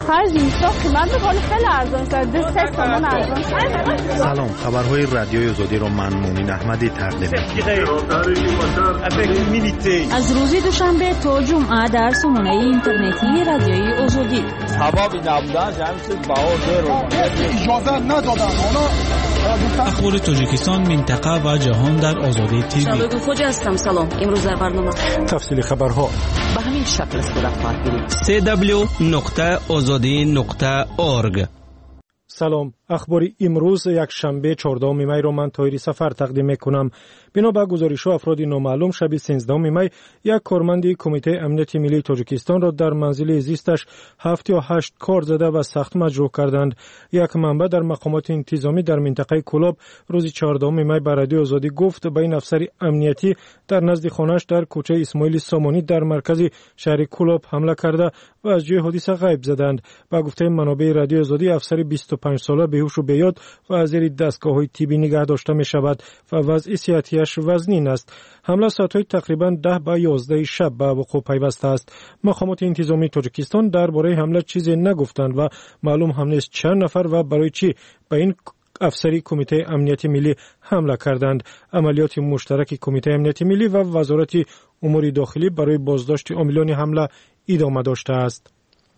خرج اینستا قیمت ولی خیلی ارزان است. 3 تومان ارزان. سلام، خبرهای رادیوی آزادی را من مونین احمدی تقدیم می‌کنم. از روز دوشنبه تا جمعه در سامانه اینترنتی رادیوی آزادی. اجازه ندادن اخبار تاجیکستان، منطقه و جهان در آزادی تیوی. شبکه خوج هستم. سلام. امروز در برنامه تفصیل خبرها به همین شکل است گرفتار www.azadi.org. سلام، اخبار امروز یک شنبه 14 می را من طاهری سفر تقدیم میکنم. بنا به گزارش افراد نامعلوم شب 13 می یک کارمند کمیته امنیت ملی تاجیکستان را در منزل زیستش 7 یا 8 کار زده و سخت مجروح کردند. یک منبع در مقامات انتظامی در منطقه کلاب روز 14 می به رادیو آزادی گفت به این افسر امنیتی در نزد خانه‌اش در کوچه اسماعیل سامانی در مرکز شهر کلاب حمله کرده و از جای حادثه غیب زدند. با گفته منابع رادیو آزادی افسر 25 ساله بیهوش و بیاد و زیر دستگاه‌های طبی نگه داشته می‌شود و وضع صحتیش وزنین است. حمله ساعت‌های تقریباً 10 به 11 شب به وقوع پیوسته است. مقامات انتظامی تاجیکستان درباره حمله چیزی نگفتند و معلوم هم نیست چند نفر و برای چی به این افسری کمیته امنیت ملی حمله کردند. عملیات مشترک کمیته امنیت ملی و وزارت امور داخلی برای بازداشت عاملان حمله ادامه داشته است.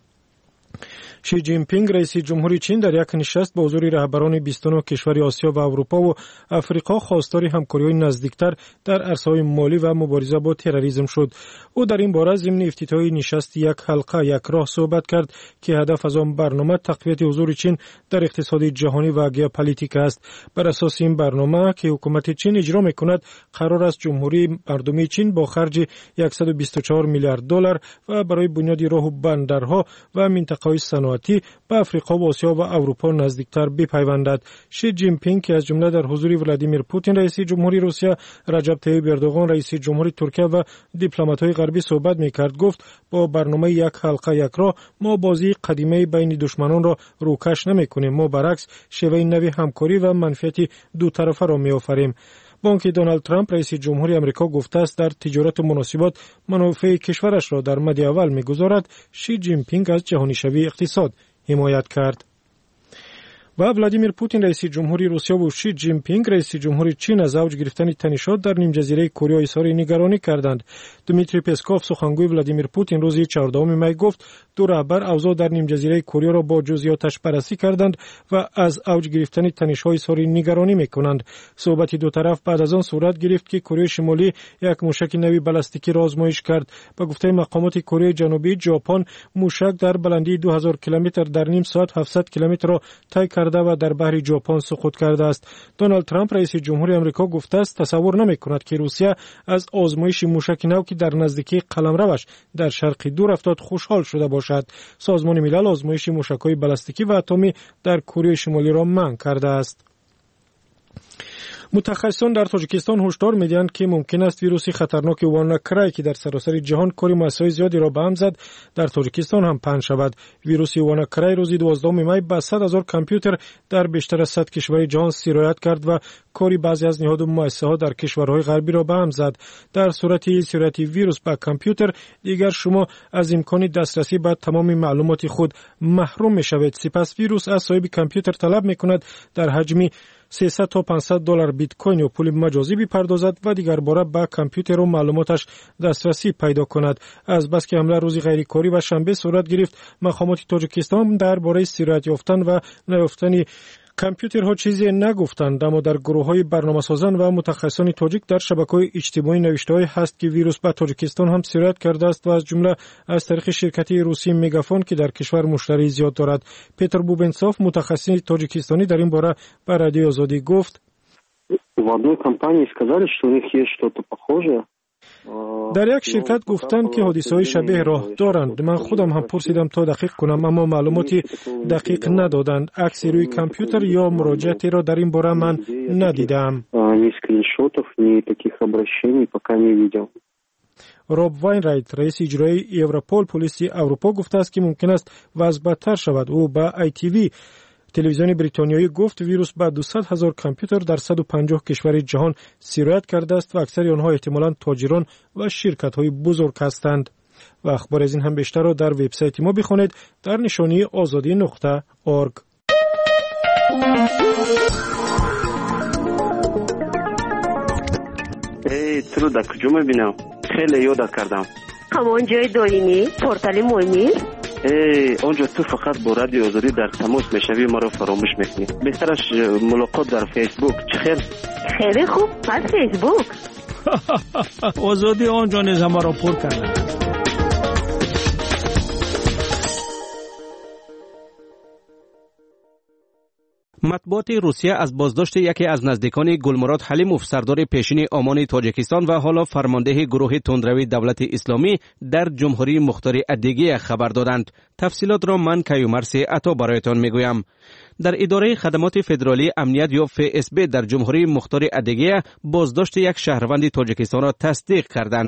شی جین پینگ رئیس جمهوری چین در یک نشست با حضور رهبران 29 کشور آسیا و اروپا و افریقا خواستار همکاری‌های نزدیکتر در عرصه‌های مالی و مبارزه با تروریسم شد. او در این باره ضمن افتتاح نشست یک حلقه یک راه صحبت کرد که هدف از آن برنامه تقویت حضور چین در اقتصاد جهانی و ژئوپلیتیک است. بر اساس این برنامه که حکومت چین اجرا می‌کند، قرار است جمهوری مردمی چین با خرج 124 میلیارد دلار و برای بنیاد راه و بندرها و منطقه‌های صنعتی به افریقا و آسیا و اروپا نزدیکتر بپیوندد. شی جین پینگ که از جمله در حضور ولادیمیر پوتین رئیس جمهوری روسیه، رجب طیب اردوغان رئیس جمهوری ترکیه و دیپلمات‌های غربی صحبت می‌کرد، گفت با برنامه یک حلقه یک راه ما بازی قدیمی بین دشمنان را روکش نمی‌کنیم، ما برعکس شیوه نوی همکاری و منفعت دو طرفه را می‌آفریم. بانک دونالد ترامپ رئیس جمهوری آمریکا گفته است در تجارت و مناسبات منافع کشورش را در مد اول می‌گذارد. شی جین پینگ از جهانی شوی اقتصاد حمایت کرد. و ولادیمیر پوتین رئیس جمهوری روسیه و شی جین پینگ رئیس جمهوری چین از اوج گرفتن تنشات در نیم جزیره کره اظهار نگرانی کردند. دمیتری پسکوف سخنگوی ولادیمیر پوتین روز 14 می گفت دو رهبر اوضاع در نیم جزیره کره را با جزئیاتش بررسی کردند و از اوج گرفتن تنش‌ها اظهار نگرانی می‌کنند. صحبت دو طرف بعد از آن صورت گرفت که کره شمالی یک موشک نوی بالستیکی را آزمایش کرد. با گفته مقامات کره جنوبی، ژاپن موشک در بلندی 2000 کیلومتر در نیم ساعت 700 کیلومتر را طی کرده و در بحر ژاپن سقوط کرده است. دونالد ترامپ رئیس جمهوری آمریکا گفته است تصور نمی‌کند که روسیه از آزمایش موشک نو که در نزدیکی قلمروش در شرق دور افتاد خوشحال شده باشد. سازمان ملل آزمایش موشک‌های بالستیکی و اتمی در کره شمالی را منع کرده است. متخصصان در تاجیکستان هشدار می‌دهند که ممکن است ویروس خطرناک واناکرای که در سراسر جهان کار مؤسسه‌های زیادی را به هم زد در تاجیکستان هم پنهان شود. ویروس واناکرای روز 12 می به 100,000 کامپیوتر در بیشتر از 100 کشور جهان سرایت کرد و کاری بعضی از نهاد و مؤسسه‌ها در کشورهای غربی را به هم زد. در صورت سرایت ویروس به کامپیوتر دیگر شما از امکان دسترسی به تمام معلومات خود محروم می‌شوید. سپس ویروس از صاحب کامپیوتر طلب می‌کند در حجم 300 تا 500 دلار بیت کوین یا پول مجازی بپردازد و دیگر باره به کامپیوتر و معلوماتش دسترسی پیدا کند. از بس که حمله روز غیرکاری و شنبه صورت گرفت، مقامات تاجیکستان درباره سرایت یافتن و نیافتن کامپیوترها چیزی نگفتند، اما در گروه‌های برنامه‌سازان و متخصصان تاجیک در شبکه‌های اجتماعی نوشته‌ای هست که ویروس به تاجیکستان هم سرایت کرده است و از جمله از طریق شرکت روسی مگافون که در کشور مشتری زیاد دارد. پیتر بوبنسوف متخصص تاجیکستانی در این باره به رادیو آزادی گفت: В одной компании сказали, что у них есть что-то похожее. در یک شرکت گفتند که حادثه‌های شبیه راه دارند. من خودم هم پرسیدم تا دقیق کنم، اما معلوماتی دقیق ندادند. عکسی روی کامپیوتر یا مراجعاتی را در این باره من ندیدم. راب واینرایت رئیس اجرایی اورپول پلیس اروپا گفته است که ممکن است وضع بدتر شود. او با ITV تلویزیون بریتانیایی گفت ویروس به 200,000 کامپیوتر در 150 کشور جهان سرایت کرده است و اکثر آنها احتمالاً تاجران و شرکت‌های بزرگ هستند. و اخبار از این هم بیشتر را در وبسایت ما بخونید در نشانی azadi.org. تو رو در کجا میبینم؟ خیلی یاد کردم. همان جای دارینی؟ پورتال مهمی؟ اونجا تو فقط با رادیو آزادی در تماس میشوی، ما رو فراموش میکنی. بهترش ملاقات در فیسبوک. چه خیر؟ خیلی خوب، پس فیسبوک. آزادی آنجا نیز ما را پر کرده. مطبوعات روسیه از بازداشت یکی از نزدیکان گلمراد حلیموف، سردار پیشین آمان تاجیکستان و حالا فرمانده گروه تندروی دولت اسلامی در جمهوری مختار ادیگه خبر دادند. تفصیلات را من کیومرث عطا برایتان میگویم. در اداره خدمات فدرالی امنیت یا FSB در جمهوری مختار ادیگه بازداشت یک شهروند تاجیکستان را تصدیق کردند.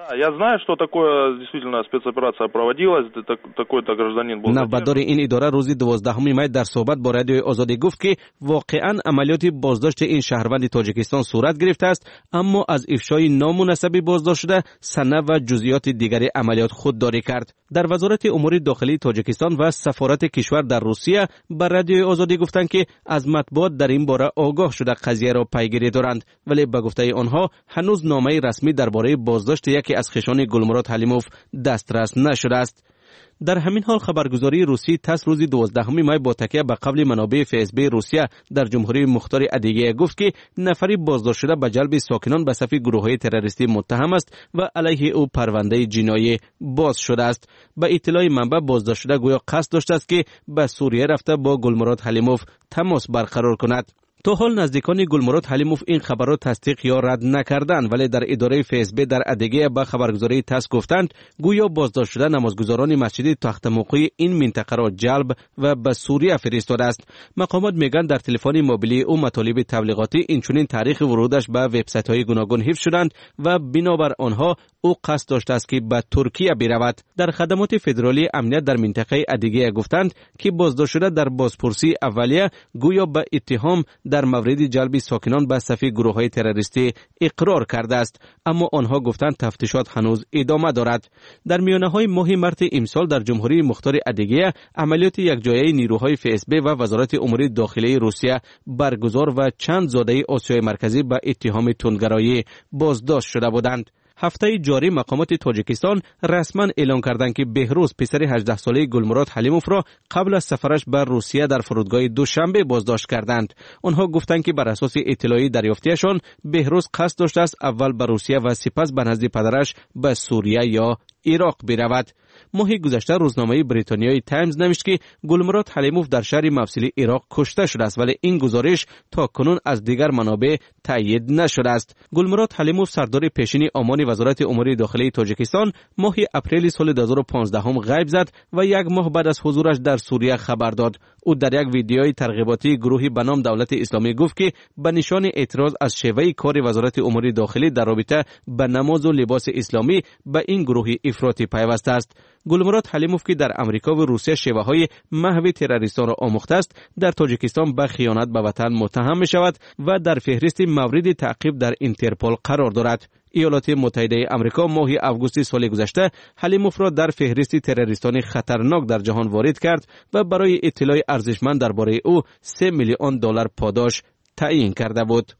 نوبتدار این اداره روز 12 می در صحبت با رادیو آزادی گفت که واقعا عملیات بازداشت این شهروند تاجیکستان صورت گرفته است، اما از افشای نامناسب بازداشت شده سند و جزئیات دیگری عملیات خودداری کرد. در وزارت امور داخلی تاجیکستان و سفارت کشور در روسیه بر رادیو آزادی گفتند که از مطبوعات در این باره آگاه شده قضیه را پیگیری دارند، ولی به گفته آنها هنوز نامه رسمی درباره بازداشت یکی از خویشان گلمراد حلیموف دسترس نشده است. در همین حال خبرگزاری روسی تاس روز 12 می با تکیه به قول منابع FSB روسیه در جمهوری مختار ادیگه گفت که نفری بازداشت شده به جلب ساکنان به صف گروه‌های تروریستی متهم است و علیه او پرونده جنایی باز شده است. به اطلاع منبع بازداشت شده گویا قصد داشته است که به سوریه رفته با گلمراد حلیموف تماس برقرار کند. تا حال نزدیکان گلمراد حلیموف این خبر را تصدیق یا رد نکردند، ولی در اداره FSB در ادیگه به خبرگزاری تاس گفتند گویا بازداشت شده نمازگزاران مسجد تخت موقعی این منطقه را جلب و به سوریه فرستاده است. مقامات میگن در تلفن موبیلی او مطالب تبلیغاتی اینچنین تاریخ ورودش به وبسایت‌های گوناگون حفظ شدند و بنابر آنها او قصد داشته است که به ترکیه برود. در خدمات فدرالی امنیت در منطقه ادیگه گفتند که بازداشت شده در بازپرسی اولیه گویا به اتهام در مورد جلب ساکنان به صف گروه‌های تروریستی اقرار کرده است، اما آنها گفتند تفتیشات هنوز ادامه دارد. در میانه‌های ماه مارس امسال در جمهوری مختار ادیگه عملیات یکجایی نیروهای FSB و وزارت امور داخلی روسیه برگزار و چند زاده آسیای مرکزی به اتهام تندگرایی بازداشت شده بودند. هفته جاری مقامات تاجیکستان رسما اعلام کردند که بهروز پسر 18 ساله گلمراد حلیموف را قبل از سفرش به روسیه در فرودگاه دوشنبه بازداشت کردند. آنها گفتند که بر اساس اطلاعی دریافتیشان بهروز قصد داشته است اول به روسیه و سپس به نزد پدرش به سوریه یا عراق برود. ماه گذشته روزنامه بریتانیایی تایمز نوشت که گلمراد حلیموف در شهر موصل عراق کشته شده است، ولی این گزارش تا کنون از دیگر منابع تایید نشده است. گلمراد حلیموف سردار پیشین آمان وزارت امور داخلی تاجیکستان ماه اپریل سال 2015 غیب زد و یک ماه بعد از حضورش در سوریه خبر داد. او در یک ویدیوی ترغیباتی گروهی به نام دولت اسلامی گفت که به نشان اعتراض از شیوه کار وزارت امور داخلی در رابطه به نماز و لباس اسلامی به این گروه افراطی پیوسته است. گلمراد حلیموف که در امریکا و روسیه شیوه‌های محو تروریستان را آموخته است، در تاجیکستان به خیانت به وطن متهم می شود و در فهرست مورد تعقیب در اینترپل قرار دارد. ایالات متحده آمریکا ماه آگوست سال گذشته حلیموف را در فهرست تروریستان خطرناک در جهان وارد کرد و برای اطلاع ارزشمند درباره او 3 میلیون دلار پاداش تعیین کرده بود.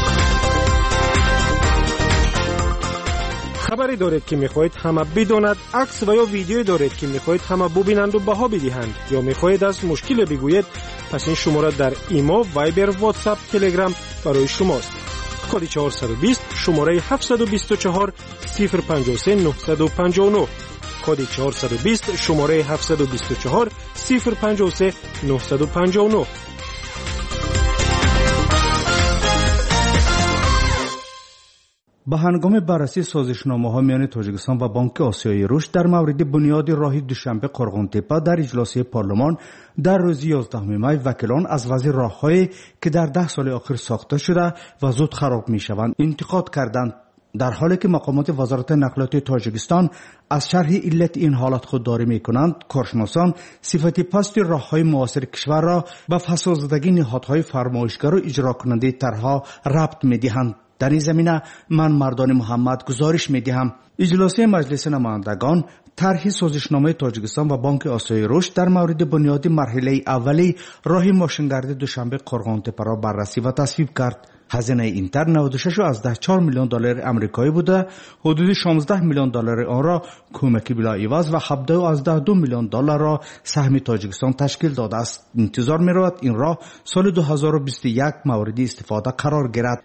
خبری دارید که میخواهید همه بداند، عکس و یا ویدیویی دارید که میخواهید همه ببینند و بها بدهند، یا میخواهید از مشکل بگویید، پس این شماره در ایما، وایبر، واتساپ، تلگرام برای شماست. کد 420 شماره 724 053 959 کد 420 شماره 724 053 959. به هنگام بررسی سازشنامه‌ها میان تاجیکستان و بانک آسیای رشد در مورد بنیاد راه دوشنبه قرغن‌تپه در اجلاس پارلمان در روز 11 می وکیلان از وضع راه‌هایی که در 10 سال اخیر ساخته شده و زود خراب می‌شوند انتقاد کردند، در حالی که مقامات وزارت نقلیات تاجیکستان از شرح علت این حالت خودداری می‌کنند. کارشناسان صفت پست راه‌های معاصر کشور را به فسادگی نهادهای فرمایشگر و اجرا کننده طرح‌ها ربط می‌دهند. در این زمینه من مردان محمد گزارش میدهم. اجلاس مجلس نمایندگان طرح سازشنامه تاجیکستان و بانک آسیای رشد در مورد بنیاد مرحله اولی راه ماشینگرد دوشنبه قرغان تپه را بررسی و تصویب کرد. هزینه این طرح 96.4 میلیون دلار آمریکایی بوده. حدود 16 میلیون دلار آن را کمکی بلا عوض و 17.2 میلیون دلار را سهم تاجیکستان تشکیل داده است. انتظار می‌رود این راه سال 2021 مورد استفاده قرار گیرد.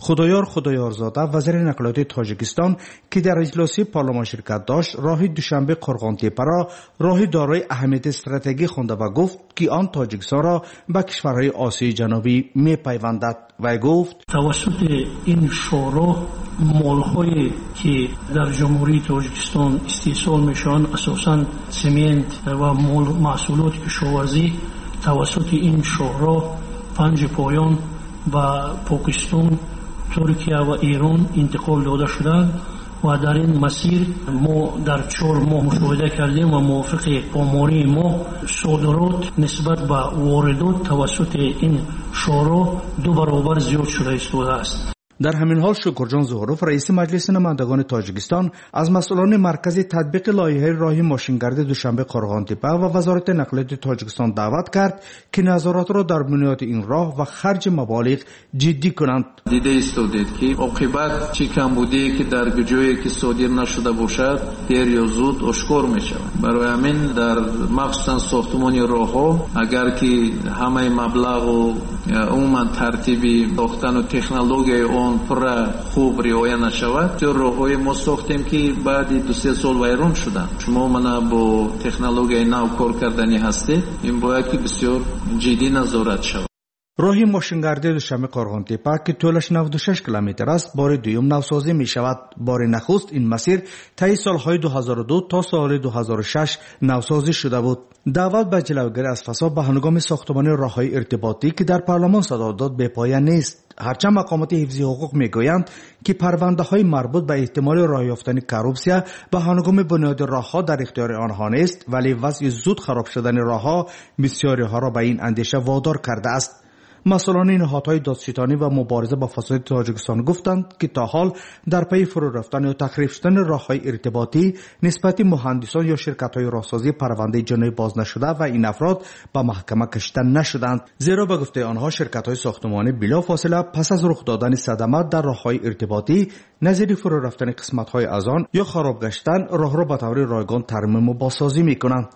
خدایارزاده وزیر نقلیات تاجیکستان که در اجلاس پارلمان شرکت داشت راه دوشنبه قرغان تپه را راه دارای اهمیت استراتژیک خوانده و گفت که آن تاجیکستان را به کشورهای آسیای جنوبی میپیوندد. و گفت توسط این شورا مال‌هایی که در جمهوری تاجیکستان استحصال میشن اساساً سمنت و محصولات کشاورزی توسط این شورا پنج پایان و پاکستان، ترکیه و ایران انتقال داده شدند و در این مسیر ما در 4 ماه مشاهده کردیم و موافق آماری ما صادرات نسبت به واردات توسط این شورا 2 برابر زیاد شده است. در همین حال شکرجان ظهروف رئیس مجلس نمایندگان تاجیکستان از مسئولان مرکز تطبیق لایحه راه ماشینگرد دوشنبه قرغان تپه و وزارت نقلیات تاجیکستان دعوت کرد که نظارت را در بنیاد این راه و خرج مبالغ جدی کنند. دیده ایستادید که عاقبت چه کمبودی که در جایی که صادر نشده باشد دیر یا زود آشکار می شود. برای همین در مخصوصا ساختمان راهها اگر که همه مبلغ و عموما ترتیبی ساختن و تکنولوژی پر خوب رعایت نشود، چه راههای ما ساختیم که بعد 2-3 سال ویران شدن. شما منا با تکنولوژی نو کار کردنی هستید، این باید که بسیار جدی نظارت شود. راه ماشینگرد دوشنبه قرغان تپه که طولش 96 کیلومتر است بار دوم نوسازی می شود. بار نخست این مسیر طی سالهای 2002 تا سال 2006 نوسازی شده بود. دعوت به جلوگیری از فساد به هنگام ساختمان راههای ارتباطی که در پارلمان صدا داد به پایان نیست. هرچند مقامات حفظی حقوق میگویند که پرونده های مربوط به احتمال راه یافتن کروپسیا به هنگام بنیاد راهها در اختیار آنها نیست، ولی وضع زود خراب شدن راهها بسیاری ها را به این اندیشه وادار کرده است. مسئولان نهادهای دادستانی و مبارزه با فساد تاجیکستان گفتند که تا حال در پی فرو رفتن یا تخریب شدن راههای ارتباطی نسبت مهندسان یا شرکت‌های راهسازی پرونده جنایی باز نشده و این افراد به محکمه کشیده نشدند، زیرا به گفته آنها شرکت‌های ساختمانی بلافاصله پس از رخ دادن صدمات در راههای ارتباطی نظیر فرو رفتن قسمت‌های از آن یا خراب گشتن راه را به طور رایگان ترمیم و بازسازی می‌کنند.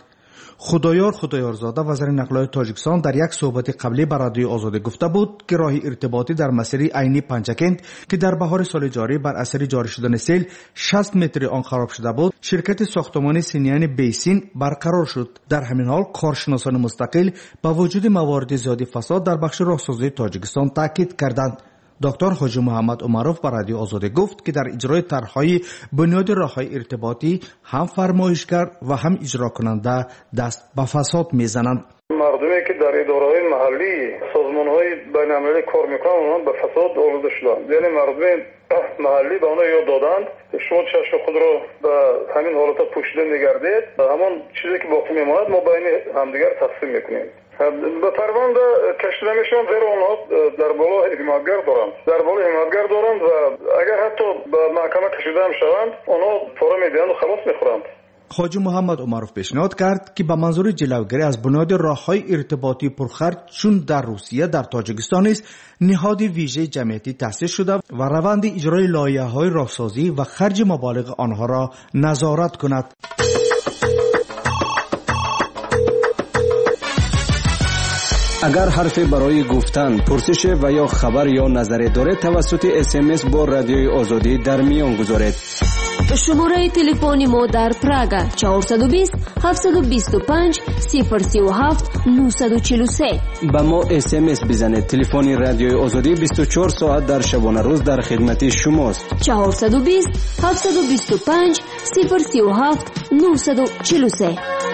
خدایارزاده وزیر نقلیات تاجیکستان در یک صحبت قبلی به رادیوی آزادی گفته بود که راه ارتباطی در مسیر عینی پنجکند که در بهار سال جاری بر اثر جاری شدن سیل 60 متر آن خراب شده بود، شرکت ساختمانی سینیان بیسین برقرار شد. در همین حال کارشناسان مستقل با وجود موارد زیادی فساد در بخش راهسازی تاجیکستان تاکید کردند. دکتر حاجی محمد عمروف با رادیو آزادی گفت که در اجرای طرح‌های بنیاد راه‌های ارتباطی هم فرمایشگر و هم اجرا کننده دست به فساد میزنند. مردمی که در اداره‌های محلی سازمان‌های بین‌المللی کار می‌کنند اونها به فساد آلوده شدند. یعنی مردم محلی به اونها یاد دادند شما چشم خود را به همین حالت پوشیده نگردید، همان چیزی که باقی میماند ما بین همدیگر تقسیم می‌کنیم. به پرونده کشیده میشن زیرا اونها در بالا حمایتگر دارند و اگر حتی به محکمه کشیده هم شوند اونها پاره میدهند و خلاص میخورند. حاجی محمد عمروف پیشنهاد کرد که به منظور جلوگیری از بنیاد راههای ارتباطی پرخرج چون در روسیه در تاجیکستان است نهاد ویژه جمعیتی تأسیس شده و روند اجرای لایحه‌های راهسازی و خرج مبالغ آنها را نظارت کند. اگر حرفی برای گفتن، پرسش و یا خبر یا نظری دارید توسط SMS با رادیوی آزادی در میان گذارید. شماره تلفنی ما در پراگ 420 725 037 943. با ما SMS بزنید. تلفن رادیوی آزادی 24 ساعت در شبانه روز در خدمت شماست. 420 725 037 943.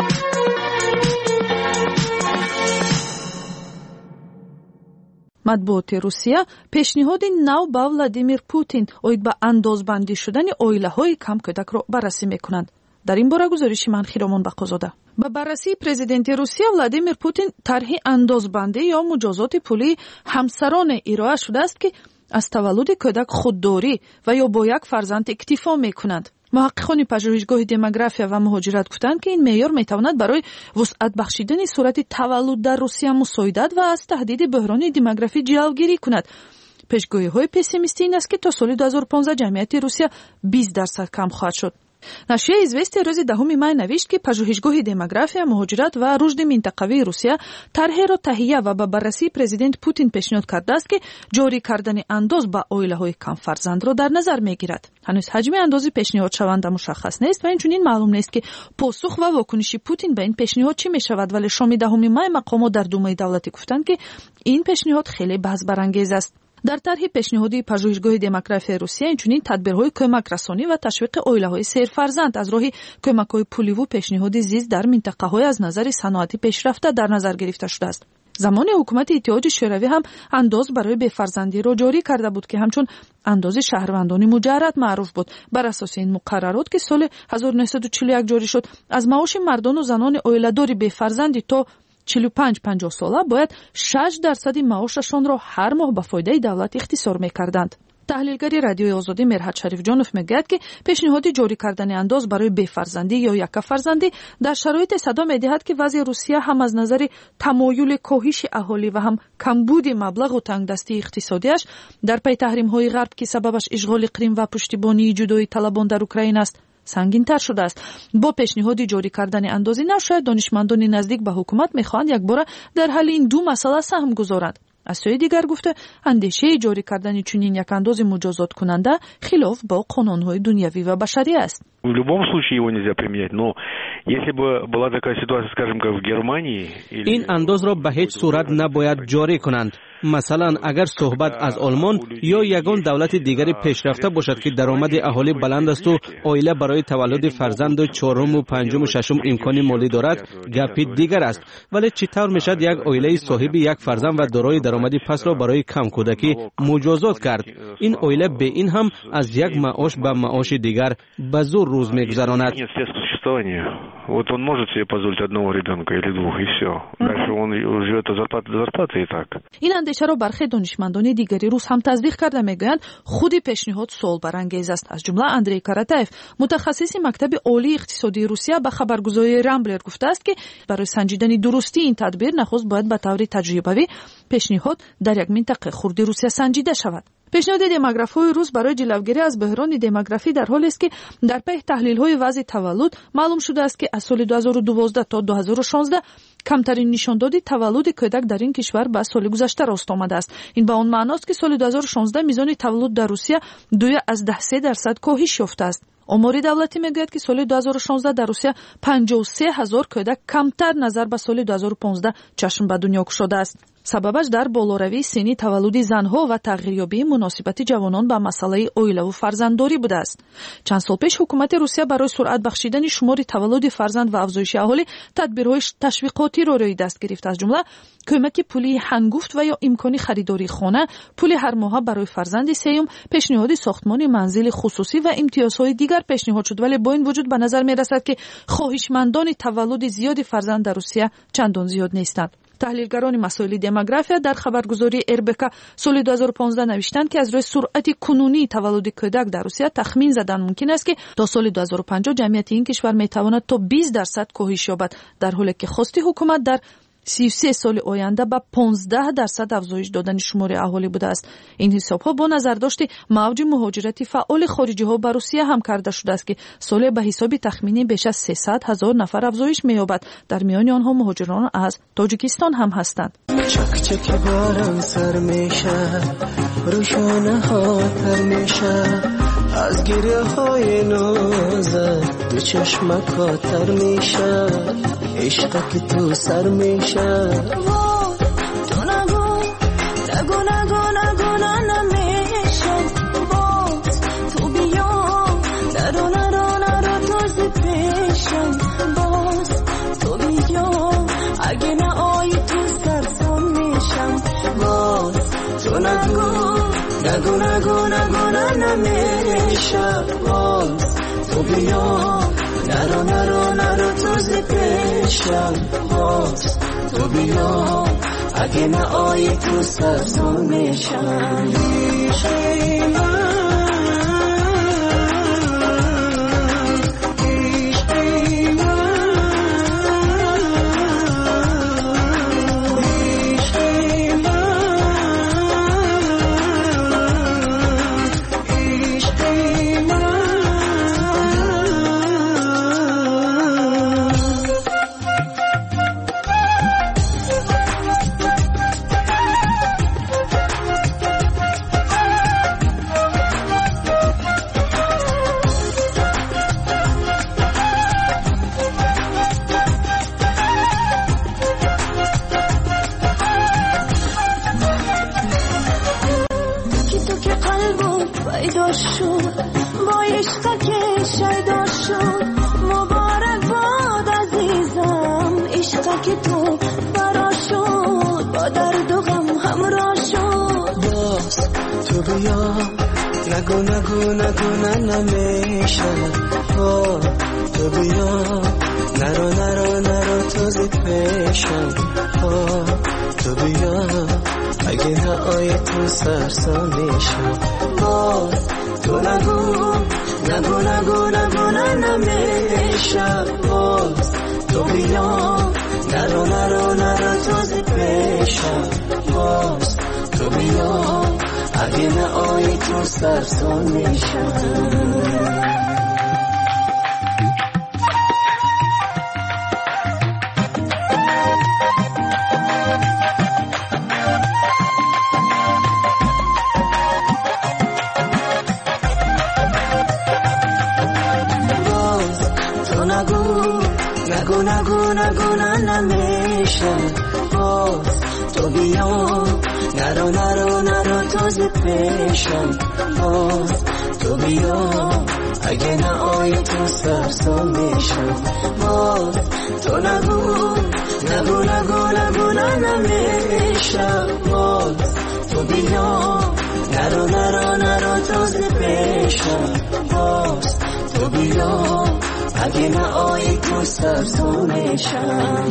матбуоти Русия пешниҳоди нав ба Владимир Путин оид ба андозбандӣ шудани оилаҳои камкӯдакро баррасӣ мекунанд. дар ин бора гузориши ман Хиромон Бақозода. ба баррасии президенти Русия Владимир Путин тарҳи андозбандӣ ё муҷозоти пулии ҳамсароне ироа шудааст ки از تولد کودک خودداری و یا با یک فرزند اکتفا میکنند. محققان پژوهشگاه دموگرافیا و مهاجرت گفتند که این معیار میتواند برای وسعت بخشیدن سرعت تولد در روسیه مساعدت و از تهدید بحران دموگرافی جلوگیری کند. پیشگویی‌های پسیمیستی این است که تا سال 2015 جمعیت روسیه 20% کم خواهد شد. نشریه ایزوستی روز 10 می نوشت که پژوهشگاه دموگرافیا، مهاجرت و رشد منطقوی روسیه طرحی را تهیه و به بررسی پرزیدنت پوتین پیشنهاد کرده است که جاری کردن انداز به عائله‌های کم فرزند را در نظر میگیرد. هنوز حجم اندازی پیشنهاد شونده مشخص نیست و اینچنین معلوم نیست که پاسخ و واکنش پوتین به این پیشنهاد چی می شود، ولی شام 10 می مقامات در دومای دولتی گفتند که این پیشنهاد خیلی بحث برانگیز است. در طرح پیشنهادی پژوهشگاه دموگرافیا روسیه اینچنین تدبیرهای کمک رسانی و تشویق عائله‌های سرفرزند از راه کمک‌های پولی و پیشنهاد زیست در منطقه‌های از نظر صنعتی پیشرفته در نظر گرفته شده است. زمان حکومت اتحاد شوروی هم انداز برای بفرزندی را جاری کرده بود که همچون انداز شهروندان مجرد معروف بود. بر اساس این مقررات که سال 1941 جاری شد، از معاش مردان و زنان عائله‌دار بفرزندی تا 45-50 ساله باید 6% معاششان را هر ماه به فایده دولت اختصار می‌کردند. تحلیلگر رادیوی آزادی مرحت شریف جانوف میگوید که پیشنهاد جاری کردن انداز برای بفرزندی یا یک فرزندی در شرایط صدا می‌دهد که وضع روسیه هم از نظر تمایل کاهش اهالی و هم کمبود مبلغ و تنگدستی اقتصادیش در پی تحریم‌های غرب که سببش اشغال کریم و پشتیبانی جدایی طلبان در اوکراین است سنگین‌تر شده است. با پیشنهاد جاری کردن اندازی نشاید دانشمندان نزدیک به حکومت می‌خواهند یک بار در حل این دو مسئله سهم گذارند. از سوی دیگر گفته اندیشه جاری کردن چنین یک انداز مجازات کننده خلاف با قانون‌های دنیوی و بشری است. В любом случае его нельзя применять, но если бы была такая ситуация, скажем, как в Германии или این انداز را به هیچ صورت نباید جاری کنند. مثلا اگر صحبت از آلمان یا یگان دولت دیگری پیشرفته باشد که درآمد اهالی بلند است و عائله برای تولد فرزند چهارم و پنجم و ششم امکان مالی دارد، گپی دیگر است. ولی چطور میشد یک عائله صاحب یک فرزند و دارای درآمدی پس را برای کم کودکی مجازات کرد؟ این عائله به این هم از یک معاش به معاش دیگر به زور روز میگذراند. Вот он может себе позволить одного ребенка или двух, и все. Дальше он живет от зарплаты до зарплаты и так. این اندیشه را برخی دانشمندان دیگری روس هم تصدیق کرده میگویند خود پیشنهاد سوال برانگیز است. از جمله اندری کاراتایف، متخصص مکتب عالی اقتصادی روسیه، به خبرگزاری رامبلر گفته است که برای سنجیدن درستی این تدبیر نخست باید به طور تجربوی پیشنهاد در یک منطقه خرد روسیه سنجیده شود. پیشنهاد دموگراف‌های روس برای جلوگیری از بحران دموگرافی در حالی است که در پی تحلیل‌های وضع تولد معلوم شده است که از سال 2012 تا 2016 کمترین نشانداد تولد کودک در این کشور به سال گذشته راست آمده است. این به آن معنی است که سال 2016 میزان تولد در روسیه 2.3% کاهش یافته است. آمار دولتی میگوید که سال 2016 در روسیه 53,000 کودک کمتر نظر به سال 2015 چشم به دنیا گشوده است. سببش در بالاروی سنی تولد زنها و تغییریابی مناسبت جوانان به مسئله عائله و فرزندداری بوده است. چند سال پیش حکومت روسیه برای سرعت بخشیدن شمار تولد فرزند و افزایش اهالی تدبیرهای تشویقاتی را روی دست گرفت. از جمله کمک پولی هنگفت و یا امکانی خریداری خانه، پول هر ماه برای فرزند سیوم، پیشنهاد ساختمان منزل خصوصی و امتیازهای دیگر پیشنهاد شد. ولی با این وجود به نظر می رسد که خواهشمندان تولد زیادی فرزند در روسیه چندان زیاد نیستند. تحلیلگران مسائل دموگرافیا در خبرگزاری RBK سال 2015 نوشتند که از روی سرعت کنونی تولد کودک در روسیه تخمین زدن ممکن است که تا سال 2050 جمعیت این کشور می تواند تا 20% کاهش یابد، در حالی که خواست حکومت در 33 سال آینده به 15% افزایش دادن شمار اهالی بوده است. این حساب‌ها با نظر داشت موج مهاجرت فعال خارجی‌ها به روسیه هم کرده شده است که سال به حساب تخمینی بیش از 300,000 نفر افزایش می‌یابد. در میان آنها مهاجران از تاجیکستان هم هستند. چک چک باران سر میشه، روشانه ها تر میشه، از گریه های نازت دو چشمک ها تر میشه، عشق که تو سر میشه. تو نگو نگو نگو نگو نمیشه، باز تو بیا نرو نرو نرو تازه پیشم، باز تو بیا اگه نه آی تو سرسام میشم، باز تو نگو نگو نگو نگو نمیشه، باز تو بیا نرو نرو نرو تازه پیشم، باز تو بیا اگه نه آی تو سرزون میشم نگو نمیشه تو بیا نرو تو زی پیشم تو بیا اگه نه آی تو سرسام میشم تو نگو نمیشه تو بیا نرو تو زی پیشم تو بیا اگه نه آی تو سرسام میشم نگو نمیشه تو بیا نرو تو زی پیشم تو بیا اگه نه آی تو سرسام میشم تو نگو نمیشه تو بیا نرو تو زی پیشم تو بیا اگه نه آی تو سرسام میشم